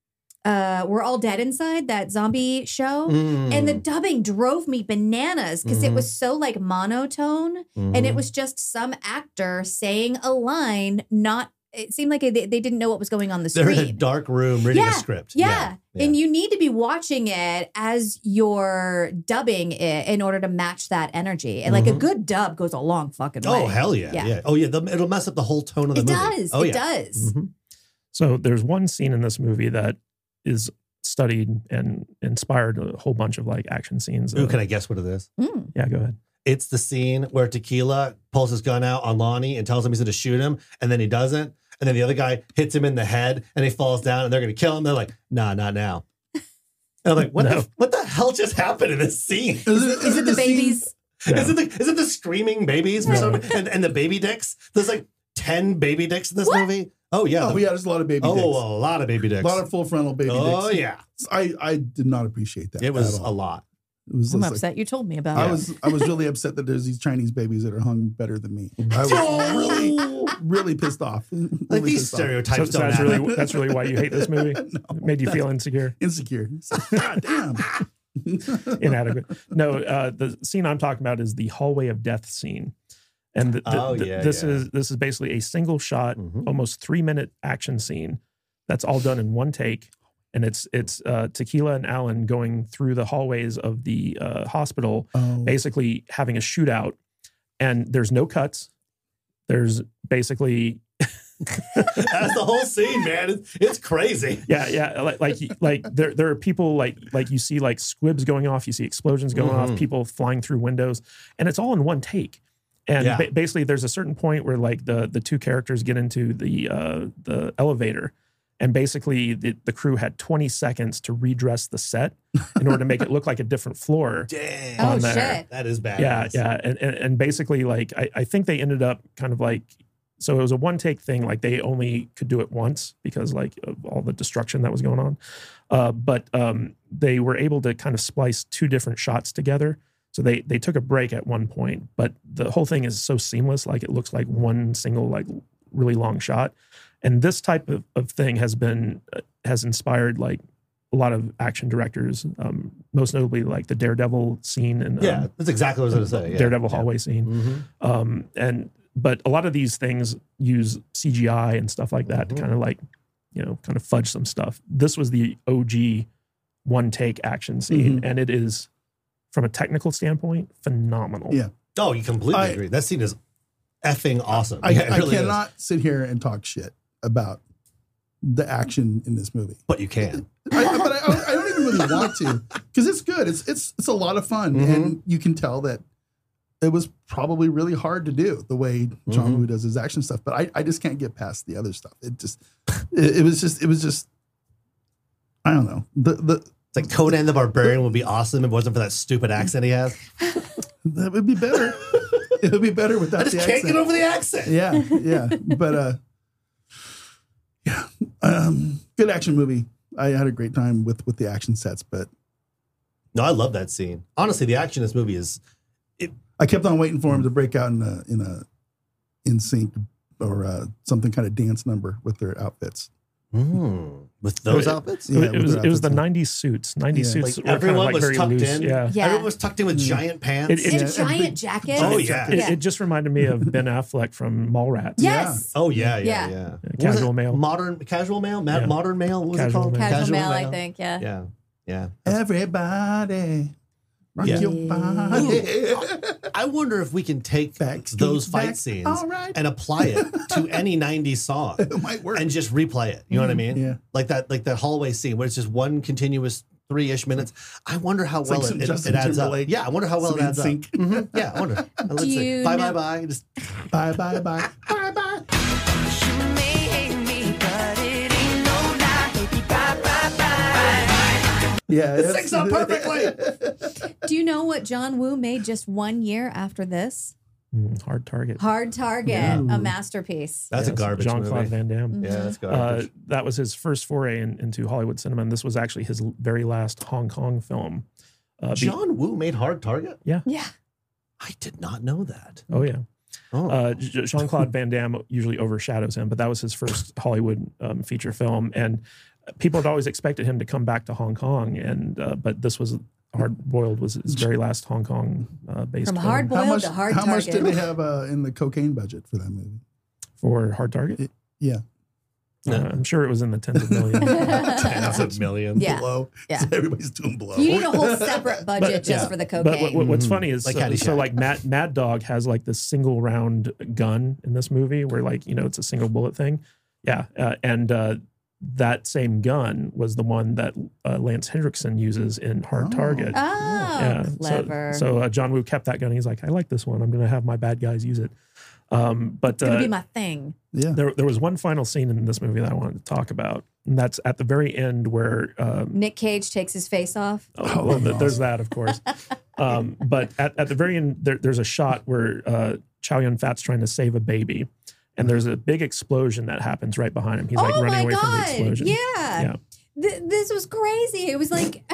uh, We're All Dead Inside, that zombie show. Mm. And the dubbing drove me bananas because it Mhm. was so like monotone, and it Mhm. was just some actor saying a line. Not it seemed like they, they didn't know what was going on the They're screen. in a dark room reading Yeah, a script. Yeah. yeah. And you need to be watching it as you're dubbing it in order to match that energy. And like a Mhm. good dub goes a long fucking way. Oh, hell yeah. Yeah. Yeah. Oh, yeah. The, it'll mess up the whole tone of the It movie. does. Oh, it yeah. does. Mhm. So there's one scene in this movie that is studied and inspired a whole bunch of like action scenes. Ooh, Uh, can I guess what it is? Mm. yeah, go ahead. It's the scene where Tequila pulls his gun out on Lonnie and tells him he's going to shoot him, and then he doesn't. And then the other guy hits him in the head, and he falls down, and they're going to kill him. They're like, nah, not now. And I'm like, what, No. the, what the hell just happened in this scene? Is it, Is it the scene- babies? Yeah. Is it the is it the screaming babies for No. some and, and the baby dicks? There's like ten baby dicks in this What? movie. Oh yeah. Oh, the- yeah, there's a lot of baby oh, dicks. a lot of baby A dicks. lot of full frontal baby oh dicks. yeah. I, I did not appreciate that. It was at a all. lot. It was I'm just like, upset you told me about I it. was I was really upset that there's these Chinese babies that are hung better than me. I was really really pissed off. Like Really these pissed off. So, stereotypes so don't that's add up. really that's really why you hate this movie. No, It made you feel insecure. insecure. It's like, God damn. inadequate. No, uh, the scene I'm talking about is the hallway of death scene. And the, the, Oh, the- yeah, this yeah. is this is basically a single shot, Mhm. almost three minute action scene that's all done in one take. And it's it's uh, Tequila and Alan going through the hallways of the uh, hospital, Oh, basically having a shootout. And there's no cuts. There's basically That's the whole scene, man. It's, it's crazy. yeah yeah like like like there there are people like like you see like squibs going off, you see explosions going Mhm. off, people flying through windows, and it's all in one take. And Yeah. ba- basically, there's a certain point where like the the two characters get into the uh, the elevator, and basically the, the crew had twenty seconds to redress the set in order to make it look like a different floor. Damn. Oh, on there. shit. That is bad. Yeah, yeah, and, and and basically like I, I think they ended up kind of like, so it was a one take thing. Like they only could do it once because like of all the destruction that was going on. Uh, but um, they were able to kind of splice two different shots together. So they they took a break at one point, but the whole thing is so seamless. Like it looks like one single like really long shot. And this type of, of thing has been uh, has inspired like a lot of action directors, um, most notably like the Daredevil scene and Yeah, um, that's exactly what I was going to say. Yeah. Daredevil yeah. hallway scene. Mhm. Um, and but a lot of these things use C G I and stuff like that Mhm. to kind of like, you know, kind of fudge some stuff. This was the O G one take action scene, Mhm. and it is, from a technical standpoint, phenomenal. Yeah. Oh, you completely I- agree. That scene is effing awesome. I, Yeah, it I really is. cannot sit here and talk shit about the action in this movie. But you can. I, but I, I don't even really want to because it's good. It's it's it's a lot of fun, Mhm. and you can tell that it was probably really hard to do the way John Mhm. Woo does his action stuff. But I, I just can't get past the other stuff. It just it, it was just it was just I don't know the the It's like Conan the Barbarian would be awesome if it wasn't for that stupid accent he has. that would be better. It would be better without I just the can't accent. get over the accent. Yeah, yeah, but uh, yeah, um, good action movie. I had a great time with with the action sets, but No, I love that scene. Honestly, the action in this movie is I kept on waiting for him to break out in a in a in sync or uh, something kind of dance number with their outfits. mm, with those It- outfits. Yeah, it with was their it was the outfits on. nineties suits. nineties Yeah. suits Like, were kind of everyone like was very tucked loose. in. Yeah. Yeah. Everyone was tucked in with Mm. giant pants. It- it- And Yeah, and giant big- jackets. Oh, Giant yeah. jacket. It, Yeah. it just reminded me of Ben Affleck from Mallrats. Yes. Oh yeah, yeah, Yeah. yeah. What was Casual it? male. modern casual male, Ma- Yeah. modern male. What was Casual it called? male. Casual, male, I think. Yeah. Yeah, yeah. Everybody, rock Yeah. your body. I wonder if we can take Backstreet those fight back. scenes All right. and apply it to any nineties song It might work. and just replay it. You know what I mean? Yeah. Like that, like that hallway scene where it's just one continuous three-ish minutes. I wonder how It's well like it, some it, Justin it adds up. Timberlake, Yeah, I wonder how well some it adds up. NSYNC. Mhm. Yeah, I wonder. And let's Do see. you Bye, know- bye, bye. Just Bye, bye, bye, bye, bye. You may hate me, but it ain't no lie. Baby, bye, bye, bye. Yeah, it it's- syncs up perfectly. Do you know what John Woo made just one year after this? Mm, hard target. Hard Target, Yeah. a masterpiece. That's a Yes, garbage Jean-Claude movie. Van Damme. Yeah, that's Uh, garbage. that was his first foray in, into Hollywood cinema, and this was actually his l- very last Hong Kong film. Uh, be- John Woo made Hard Target. Yeah. I did not know that. oh yeah, Oh, uh, J- Jean-Claude Van Damme usually overshadows him, but that was his first Hollywood um, feature film, and people had always expected him to come back to Hong Kong, and uh, but this was Hard Boiled was his very last Hong Kong uh, based From film. Hard How Boiled much, to Hard how much Target. did they have uh, in the cocaine budget for that movie? for Hard Target. Yeah. Uh, I'm sure it was in the tens of millions. tens of millions. Yeah. Blow. Yeah. So everybody's doing blow. You need a whole separate budget just yeah. for the But cocaine. what, what- what's Mhm. funny is Like so, Caddyshack. so like Mad, Mad Dog has like this single round gun in this movie where like, you know, it's a single bullet thing. Yeah. Uh, and uh, that same gun was the one that uh, Lance Hendrickson uses in Hard Oh. Target. oh, yeah. So- clever. So, uh, John Woo kept that gun. He's like, I like this one. I'm going to have my bad guys use it. Um, but it's going to uh, be my thing. Yeah. there, there was one final scene in this movie that I wanted to talk about. And that's at the very end where um, Nick Cage takes his face off. Oh, well, th- there's that, of course. Um, but at, at the very end, there, there's a shot where uh, Chow Yun Fat's trying to save a baby, and there's a big explosion that happens right behind him. He's like oh running my away from the God. explosion. Yeah. Yeah. Th- this was crazy. It was like.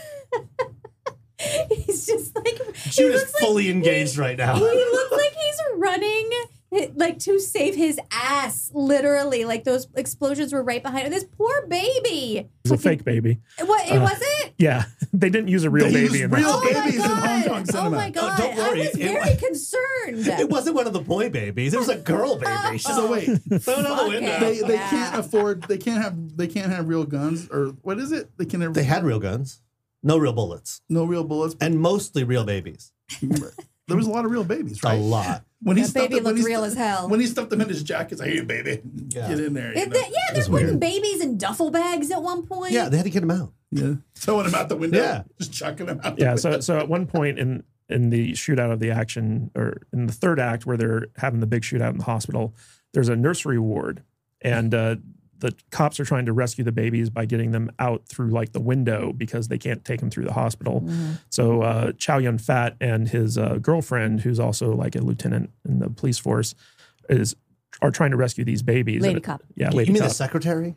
He's just like. he Jude is looks like fully he- engaged right now. He looks like he's running, like to save his ass. Literally, like those explosions were right behind him. This poor baby. It's a fake baby. What? It Uh, wasn't. Yeah, they didn't use a real They baby used in real that. Oh my babies in Hong God. Kong cinema. Oh my God. don't worry. I was It very was- concerned. It wasn't one of the boy babies. It was a girl baby. She's So wait, thrown out the window. they they Yeah. can't afford. They can't have. They can't have real guns or what is it? They can have. They had real guns, no real bullets, no real bullets. and mostly real babies. There was a lot of real babies, right? A lot. When he That stuffed baby them- when looked he real stu- as hell. When he stuffed them in his jacket, he's like, "Hey, baby, Yeah. get in there." you It- know? th- yeah, they're putting babies in duffel bags at one point. Yeah, they had to get him out. Yeah, throwing him out the window. Yeah. Just chucking him out. The Yeah, window. so so at one point in in the shootout of the action, or in the third act where they're having the big shootout in the hospital, there's a nursery ward, and uh, the cops are trying to rescue the babies by getting them out through like the window because they can't take them through the hospital. So uh, Chow Yun Fat and his uh, girlfriend, who's also like a lieutenant in the police force, is are trying to rescue these babies. Lady And- cop. Yeah, You lady mean cop. the secretary?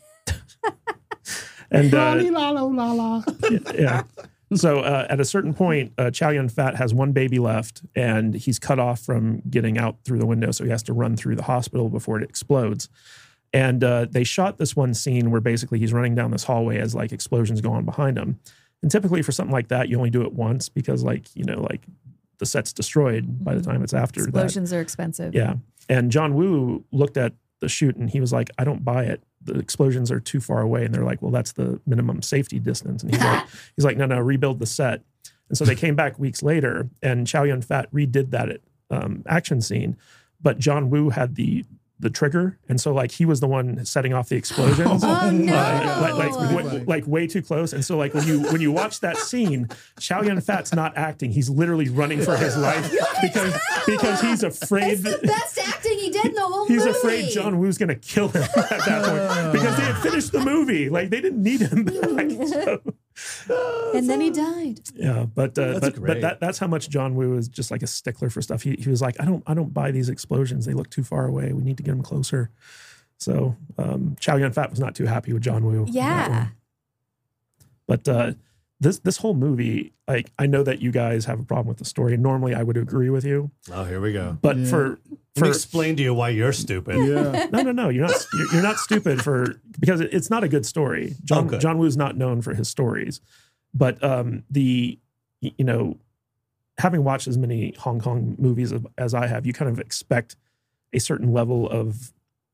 And uh, la la la la. yeah. So uh, at a certain point, uh, Chow Yun Fat has one baby left, and he's cut off from getting out through the window, so he has to run through the hospital before it explodes. And uh, they shot this one scene where basically he's running down this hallway as like explosions go on behind him. And typically for something like that, you only do it once because like, you know, like the set's destroyed by the time it's after that. Explosions are expensive. Yeah. And John Woo looked at the shoot and he was like, I don't buy it. The explosions are too far away. And they're like, well, that's the minimum safety distance. And he's like, he's like, no, no, rebuild the set. And so they came back weeks later and Chow Yun Fat redid that um, action scene. But John Woo had the the trigger. And so like he was the one setting off the explosions. Oh, no. Uh, like, like, That's way, funny. like way too close. And so like when you when you watch that scene, Chow Yun Fat's not acting. He's literally running for his life because because he's afraid It's the best acting he did in the whole he's movie. afraid John Woo's going to kill him at that point because they had finished the movie. Like they didn't need him back. So, And then he died. yeah, but uh, That's but great. but that, that's how much John Woo is just like a stickler for stuff. He he was like, I don't I don't buy these explosions. They look too far away. We need to get them closer. So um, Chow Yun Fat was not too happy with John Woo. on that Yeah. one. But uh, this this whole movie, like I know that you guys have a problem with the story. Normally, I would agree with you, Oh, here we go. but Yeah. for Let me for explain to you why you're stupid. Yeah. no no no, you're not you're, you're not stupid for because it, it's not a good story. John Oh, good. John Woo's not known for his stories, but um, the y- you know having watched as many Hong Kong movies as, as I have, you kind of expect a certain level of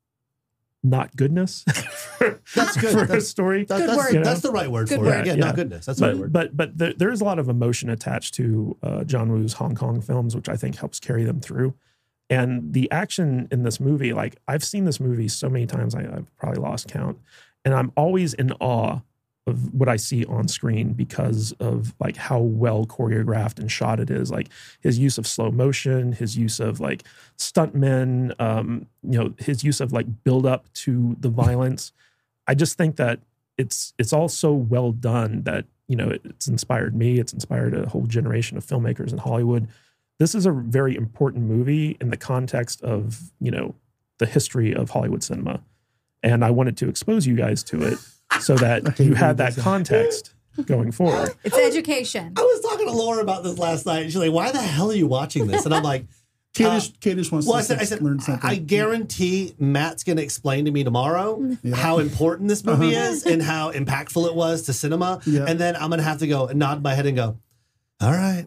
not goodness for, That's good. for a That's- story. That, Good that's, word. that's the right word Good for word. it. Yeah, Yeah. not goodness. That's the right but word. but but there, there's a lot of emotion attached to uh, John Woo's Hong Kong films, which I think helps carry them through. And the action in this movie, like I've seen this movie so many times, I, I've probably lost count, and I'm always in awe of what I see on screen because of like how well choreographed and shot it is. Like his use of slow motion, his use of like stuntmen, um, you know, his use of like build up to the violence. I just think that it's it's all so well done that you know it, it's inspired me. It's inspired a whole generation of filmmakers in Hollywood. This is a very important movie in the context of you know the history of Hollywood cinema, and I wanted to expose you guys to it so that you had that context going forward. It's education. I was talking to Laura about this last night. And she's like, why the hell are you watching this? And I'm like, Kadish, Kadish wants well, I to said, I said, learn something. I guarantee Matt's going to explain to me tomorrow Yeah. how important this movie is and how impactful it was to cinema. Yeah. And then I'm going to have to go and nod my head and go, all right.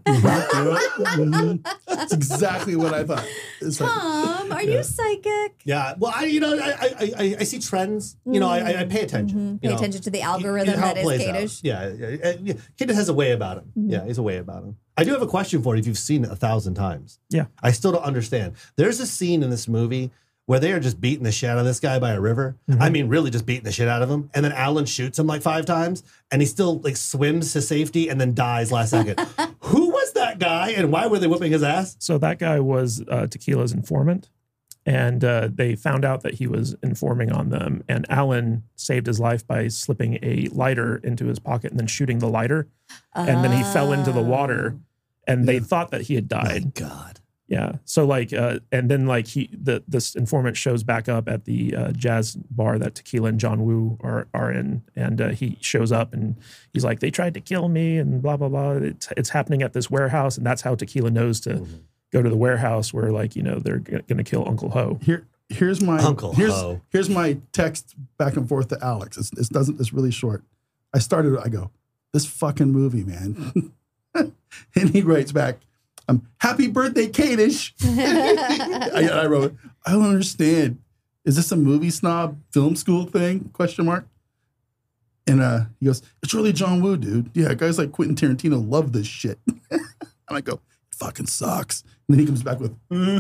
Mhm. That's exactly what I thought. It's like, Tom, are you psychic? Yeah. Well, I, you know, I, I, I, I see trends. You know, I, I pay attention. Mhm. You Pay know, attention to the you- algorithm how that it is plays out. Kadish. Yeah, yeah, uh, yeah. Kadish has a way about him. Mm-hmm. Yeah, he's a way about him. I do have a question for you if you've seen it a thousand times. Yeah. I still don't understand. There's a scene in this movie where they are just beating the shit out of this guy by a river. Mm-hmm. I mean, really just beating the shit out of him. And then Alan shoots him like five times and he still like swims to safety and then dies last second. Who was that guy and why were they whipping his ass? So that guy was uh, Tequila's informant, and uh, they found out that he was informing on them. And Alan saved his life by slipping a lighter into his pocket and then shooting the lighter, and then he fell into the water. And they Yeah. thought that he had died. God. Yeah. So like, uh, and then like he, the this informant shows back up at the uh, jazz bar that Tequila and John Woo are are in, and uh, he shows up and he's like, they tried to kill me and blah blah blah. It's it's happening at this warehouse, and that's how Tequila knows to Mm-hmm. go to the warehouse where like you know they're g- gonna kill Uncle Ho. here, here's my Uncle here's Ho. here's my text back and forth to Alex. It's, it doesn't. It's really short. I started. I go. this fucking movie, man. And he writes back, um, happy birthday, Kadish. I, I wrote, I don't understand. Is this a movie snob film school thing? Question mark. And uh, he goes, it's really John Woo, dude. Yeah, guys like Quentin Tarantino love this shit. And I go, it fucking sucks. And then he comes back with,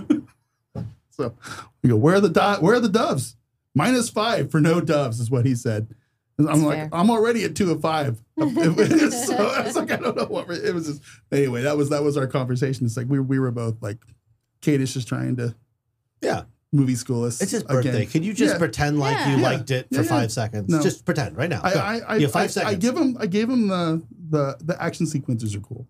so we go, where are the do- where are the doves? Minus five for no doves is what he said. And I'm That's like, fair. I'm already at two of five. so it's like I don't know what we're, it was. Just, anyway, that was that was our conversation. It's like we we were both like, Kadish is trying to Yeah. movie school us. It's his birthday. again. Can you just Yeah. pretend like Yeah. you Yeah. liked it for Yeah, yeah. five seconds? No. Just pretend right now. I Go. I I, you have five I, seconds. I give him I gave him the the the action sequences are cool.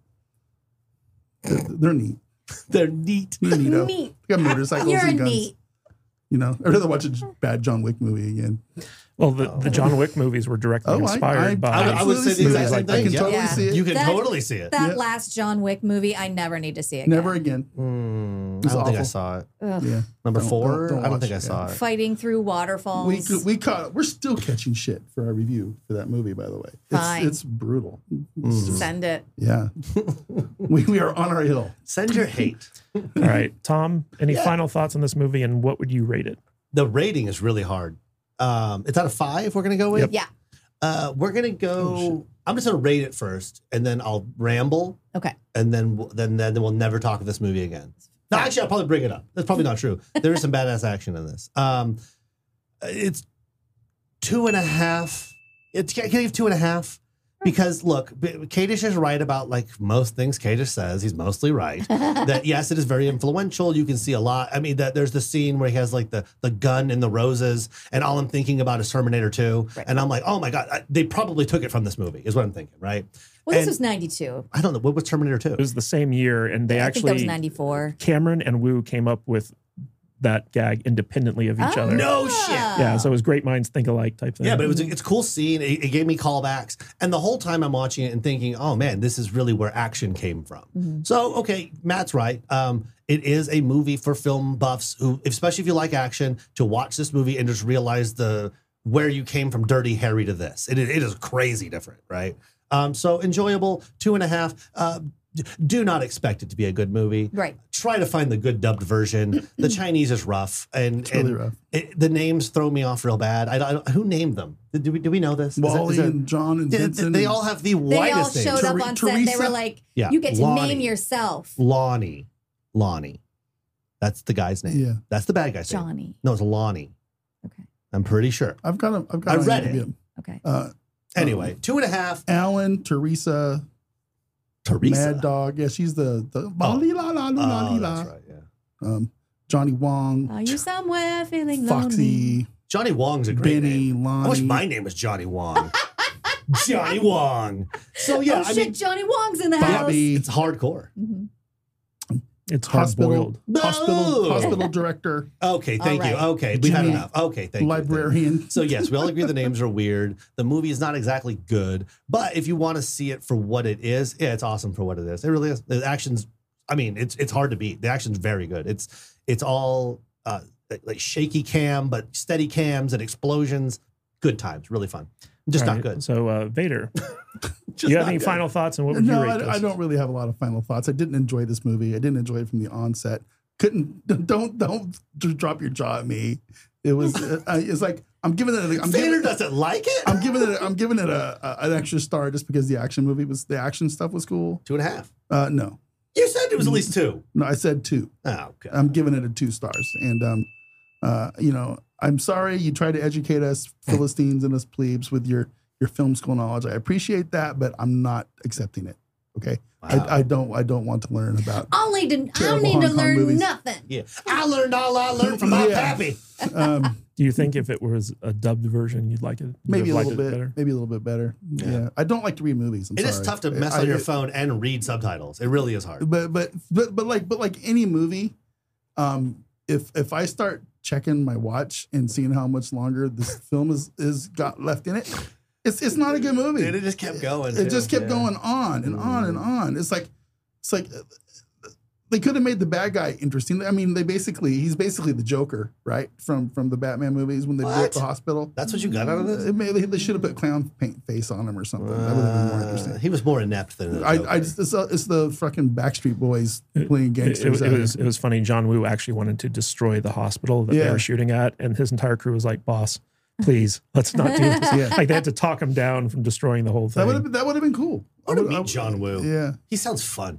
They're, they're neat. They're neat. They're neato. Neat. They got motorcycles You're a and guns. neat. You know, I'd rather watch a bad John Wick movie again. Well, the, the John Wick movies were directly Oh, I- inspired I- by. I, I would say the Movies exact same like that. I thing. can yeah. totally Yeah. see it. You can That- totally see it. That Yeah. last John Wick movie, I never need to see again. Never again. Mm, was I don't think I awful. saw it. Ugh. Yeah. Number Don't- four? don't- don't I don't watch think I it, saw yeah. it. Fighting through waterfalls. We we caught. We're still catching shit for our review for that movie. By the way, it's, Fine. it's brutal. Mm. Send it. Yeah, we we are on our hill. Send your hate. All right, Tom. Any Yeah. final thoughts on this movie, and what would you rate it? The rating is really hard. Um, it's out of five. We're gonna go with. Yeah. Uh, we're gonna go. I'm just gonna rate it first, and then I'll ramble, Okay. and then we'll- then then we'll never talk of this movie again. No, actually, I'll probably bring it up. That's probably not true. There is some badass action in this. Um, it's two and a half. It's can I give two and a half? Because look, B- Kadish is right about like most things Kadish says. He's mostly right. That yes, it is very influential. You can see a lot. I mean, that there's the scene where he has like the the gun and the roses, and all I'm thinking about is Terminator two, Right. and I'm like, oh my god, I, they probably took it from this movie. Is what I'm thinking, right? Well, this And- was ninety-two. I don't know what was Terminator two. It was the same year, and they I think that was actually ninety-four. Cameron and Wu came up with that gag independently of each Oh. other. No shit. Yeah, so it was great minds think alike type thing. Yeah, but it was it's a cool scene. It, it gave me callbacks, and the whole time I'm watching it and thinking, "Oh man, this is really where action came from." Mm-hmm. So, okay, Matt's right. Um, it is a movie for film buffs who, especially if you like action, to watch this movie and just realize the where you came from, Dirty Harry to this. It, is- it is crazy different, right? Um, so enjoyable, two and a half. Uh, d- do not expect it to be a good movie. Right. Try to find the good dubbed version. The Chinese is rough, and, It's really and rough. It, the names throw me off real bad. I, don't- who named them? Do we do we know this? Is it- is Wally it- and John and they, Vincent. they and- all have the They all whitest names. showed up Tere- on set and they were Teresa? like, Yeah, you get to Lonnie. name yourself. Lonnie, Lonnie, that's the guy's name. Yeah. That's the bad guy's name. Johnny. No, it's Lonnie. Okay. I'm pretty sure. I've got a, I've got I an read idea. it. Okay. Uh, Anyway, two and a half. Alan, Teresa, Teresa. Mad Dog. Yeah, she's the the Oh. la la la la Oh, la. that's right. Yeah. Um, Johnny Wong, Are you somewhere feeling lonely? Foxy, Johnny Wong's a great Benny, name. Lonnie. I wish my name was Johnny Wong. Johnny Wong. So yeah, oh I shit, mean, Johnny Wong's in the Bobby, it's hardcore. house. Mhm. it's hard hospital, boiled. hospital, No. hospital director, Okay, thank All you. right. Okay, we've had Jimmy, enough. Okay, thank you. librarian. So yes, we all agree the names are weird. The movie is not exactly good, but if you want to see it for what it is, yeah, it's awesome for what it is. It really is. The action's, I mean, it's it's hard to beat. The action's very good. It's it's all uh, like shaky cam, but steady cams and explosions. Good times, really fun. Just All not right, good. So, uh, Vader, Just do you have not any good. final thoughts, and what would you No, rate this? I, I don't really have a lot of final thoughts. I didn't enjoy this movie. I didn't enjoy it from the onset. Couldn't don't don't just drop your jaw at me. It was uh, it's like I'm giving it. A, I'm Vader giving, doesn't like it. I'm giving it. A, I'm giving it a, a an extra star just because the action movie was the action stuff was cool. Two and a half. Uh, no, You said it was at least two. no, I said two. Oh god. I'm giving it a two stars. And um, uh, you know, I'm sorry you tried to educate us Philistines and us plebes with your your film school knowledge. I appreciate that, but I'm not accepting it. Okay, Wow. I, I don't I don't want to learn about. I'll need to. I don't Terrible need Hong to Kong learn movies. nothing. Yeah, I learned all I learned from my Yeah. pappy. Um, Do you think if it was a dubbed version, you'd like it? you'd maybe a have little liked it bit, better? maybe a little bit better. Yeah. Yeah. I don't like to read movies. I'm It is sorry. tough to mess I- on your I- phone and read subtitles. It really is hard. But but but but like but like any movie, um, if if I start checking my watch and seeing how much longer this film is is got left in it, it's it's not a good movie. Dude, it just kept going. It too. just kept Yeah. going on and on and Mm. on. It's like it's like uh, they could have made the bad guy interesting. I mean, they basically he's basically the Joker, right? From from the Batman movies when they blew up What? the hospital. That's what you got out of this? It may, they, they should have put clown paint face on him or something. that would have been more Uh, interesting. he was more inept than the I, Joker. I just, it's, uh, it's the fucking Backstreet Boys playing It, gangsters. it out was here. it was funny. John Woo actually wanted to destroy the hospital that they Yeah. were shooting at, and his entire crew was like, "Boss, please, let's not do this." Yeah. Like they had to talk him down from destroying the whole That would have thing. been, that would have been cool. I want to would- meet John Woo. Yeah, He sounds fun.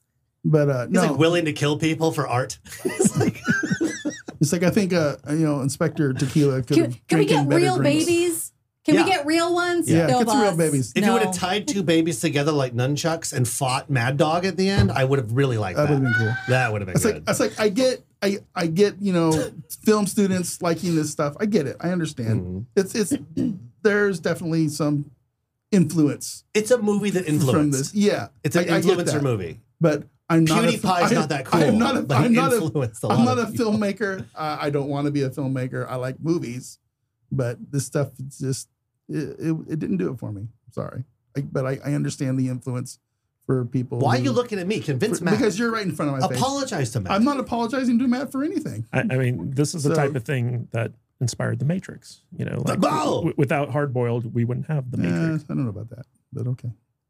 but uh, He's no, like willing to kill people for art. It's like, it's like I think uh, you know Inspector Tequila could Can, have can we drinking get better real drinks. babies? Can Yeah. we get real ones? Yeah, No, get some real boss. babies. if you No. would have tied two babies together like nunchucks and fought Mad Dog at the end, I would have really liked That that. would have been cool. That would have been It's good. like it's like I get I I get you know film students liking this stuff. I get it. I understand. Mhm. It's it's there's definitely some influence It's a movie that from influenced. this. Yeah, It's an I- I get influencer that. movie. But I'm not. PewDiePie's a, I- not that cool, I'm not a. but I'm he not a. influenced a I'm lot not a of people. filmmaker. Uh, I don't want to be a filmmaker. I like movies, but this stuff it's just it, it, it didn't do it for me. Sorry, I, but I, I understand the influence for people. Why are who- you looking at me? Convince for- Matt. Because you're right in front of my face. Apologize to Matt. I'm not apologizing to Matt for anything. I, I mean, this is the So- type of thing that inspired The Matrix. You know, like Oh! w- without Hard Boiled, we wouldn't have The Eh, Matrix. I don't know about that, but okay,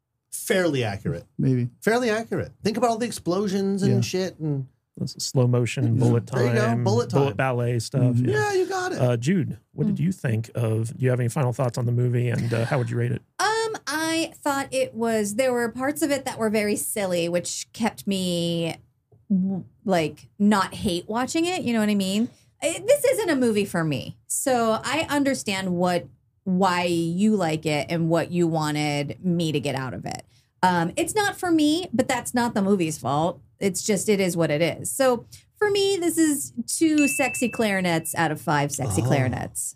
Fairly accurate. maybe. Fairly accurate. Think about all the explosions and Yeah. shit. And This is slow motion, bullet There you time, go, bullet time. ballet stuff. Mhm. Yeah. yeah, you got it. Uh, Jude, what Hmm. did you think of? Do you have any final thoughts on the movie, and uh, how would you rate it? Um, I thought it was, there were parts of it that were very silly, which kept me w- like not hate watching it. You know what I mean? It, this isn't a movie for me. So I understand what, why you like it and what you wanted me to get out of it. Um, it's not for me, but that's not the movie's fault. It's just, it is what it is. So for me, this is two sexy clarinets out of five sexy Oh. clarinets.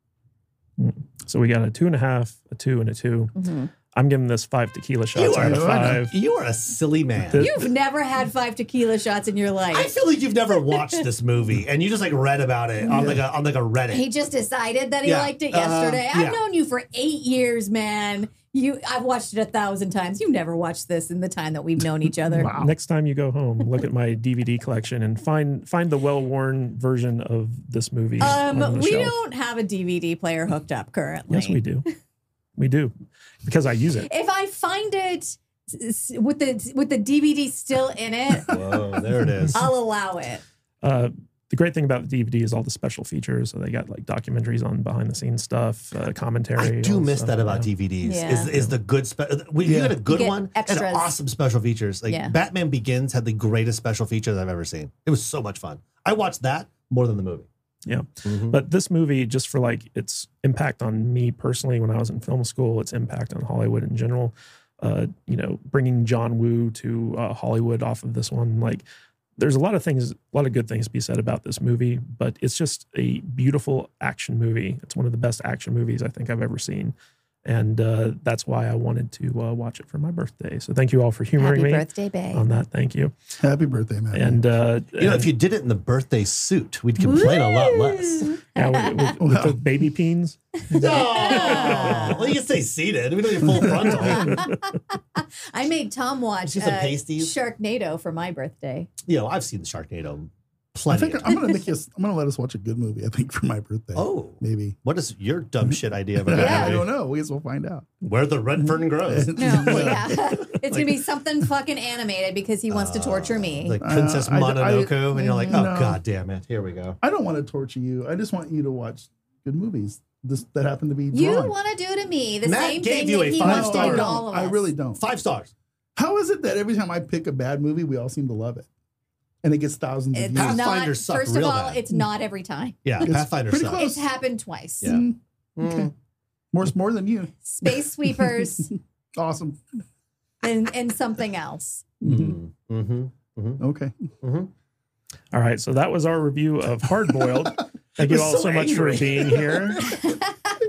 So we got a two and a half, a two, and a two. Mhm. I'm giving this five tequila you shots are, out of five. you are a silly man. The- You've never had five tequila shots in your life. I feel like you've never watched this movie and you just like read about it on like a on like a Reddit. He just decided that he Yeah. liked it Uh, yesterday. yeah. I've known you for eight years, man. You, I've watched it a thousand times. You've never watched this in the time that we've known each other. Next time you go home, look at my D V D collection and find find the well worn version of this movie. Um, on the we shelf. don't have a D V D player hooked up currently. Yes, we do. We do because I use it. If I find it s- s- with the with the D V D still in it, Whoa, there it is. I'll allow it. Uh, the great thing about the D V D is all the special features. So they got like documentaries on behind the scenes stuff, uh, commentary. I do all miss stuff, that about yeah. D V Ds. Yeah. Is is the good spe- we you Yeah. get a good You get one extras. and awesome special features. Like Yeah. Batman Begins had the greatest special features I've ever seen. It was so much fun. I watched that more than the movie. Yeah. Mhm. But this movie, just for like its impact on me personally when I was in film school, its impact on Hollywood in general, uh, you know, bringing John Woo to uh, Hollywood off of this one, like there's a lot of things, a lot of good things to be said about this movie, but it's just a beautiful action movie. It's one of the best action movies I think I've ever seen. And uh, that's why I wanted to uh, watch it for my birthday. So thank you all for humoring Happy me birthday, babe. on that. Thank you. Happy birthday, Matt. And, uh, You know, if you did it in the birthday suit, we'd complain a lot less. yeah, with, with, with the baby peens. Oh, well, you can stay seated. We don't need full frontal. I made Tom watch Just some uh, pasties? Sharknado for my birthday. You know, I've seen the Sharknado I plenty. think of I'm gonna make us. I'm gonna let us watch a good movie. I think for my birthday. Oh. maybe. What is your dumb shit idea of a good I movie? don't know. We guess we'll find out. Where the red fern grows. No, yeah. It's gonna be something fucking animated because he wants to torture me. Like Princess Uh, I- Mononoke, and you're like, oh No. god damn it, here we go. I don't want to torture you. I just want you to watch good movies. This that happen to be you drawn. want to do to me the Matt same gave thing you that a he five wants to star. do to I all of us. I really don't. Five stars. How is it that every time I pick a bad movie, we all seem to love it, and it gets thousands of It's views? not. Pathfinder sucked First of real all, bad. it's not every time. Yeah, It's Pathfinder pretty sucks. close. It's happened twice. Yeah. Mm, Mm. more more than you. Space Sweepers Awesome. and and something else. Mm. Mm-hmm. Okay. All right, so that was our review of Hard Boiled. Thank you was all so so much angry. for being here.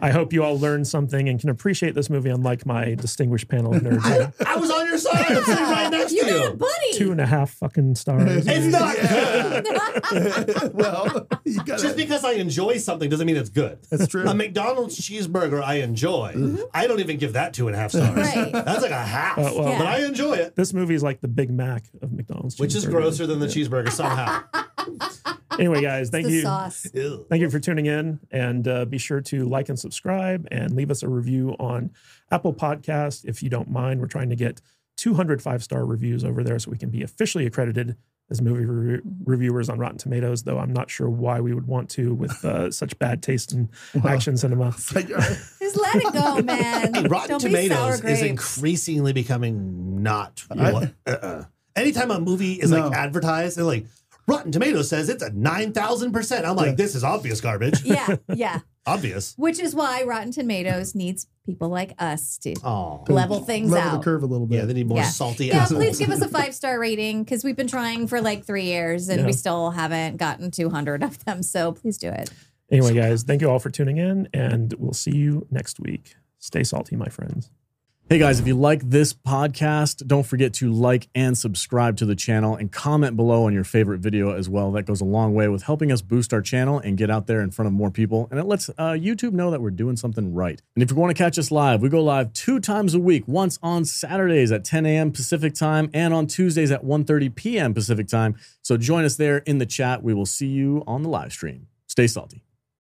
I hope you all learned something and can appreciate this movie, unlike my distinguished panel of nerds. I, I was on your side. I'm sitting right next You to got a you. buddy. Two and a half fucking stars. It's not good. Well, you gotta, Just because I enjoy something doesn't mean it's good. That's true. A McDonald's cheeseburger I enjoy. I don't even give that two and a half stars. Right. That's like a half. Uh, well, But I enjoy it. This movie is like the Big Mac of McDonald's, Which is cheeseburger. grosser than the cheeseburger somehow. Anyway, guys, thank the you. sauce. Ew. Thank you for tuning in, and uh, be sure to like and subscribe and leave us a review on Apple Podcast if you don't mind. We're trying to get two hundred five-star reviews over there so we can be officially accredited as movie re- reviewers on Rotten Tomatoes, though I'm not sure why we would want to with uh, such bad taste in action cinema. It's like, all right. Just let it go, man. Rotten Don't be sour Tomatoes is grapes. increasingly becoming not what. Uh-uh. Anytime a movie is No. like advertised, they're like, Rotten Tomatoes says it's a nine thousand percent. I'm like, Yeah. this is obvious garbage. Yeah, yeah. Obvious. Which is why Rotten Tomatoes needs people like us to Oh. level things level out. the curve a little bit. Yeah, they need more Yeah. salty Yeah, assholes. please give us a five star rating because we've been trying for like three years and Yeah. we still haven't gotten two hundred of them. So please do it. Anyway, guys, thank you all for tuning in, and we'll see you next week. Stay salty, my friends. Hey guys, if you like this podcast, don't forget to like and subscribe to the channel and comment below on your favorite video as well. That goes a long way with helping us boost our channel and get out there in front of more people. And it lets uh, YouTube know that we're doing something right. And if you want to catch us live, we go live two times a week, once on Saturdays at ten a.m. Pacific time and on Tuesdays at one thirty p.m. Pacific time. So join us there in the chat. We will see you on the live stream. Stay salty.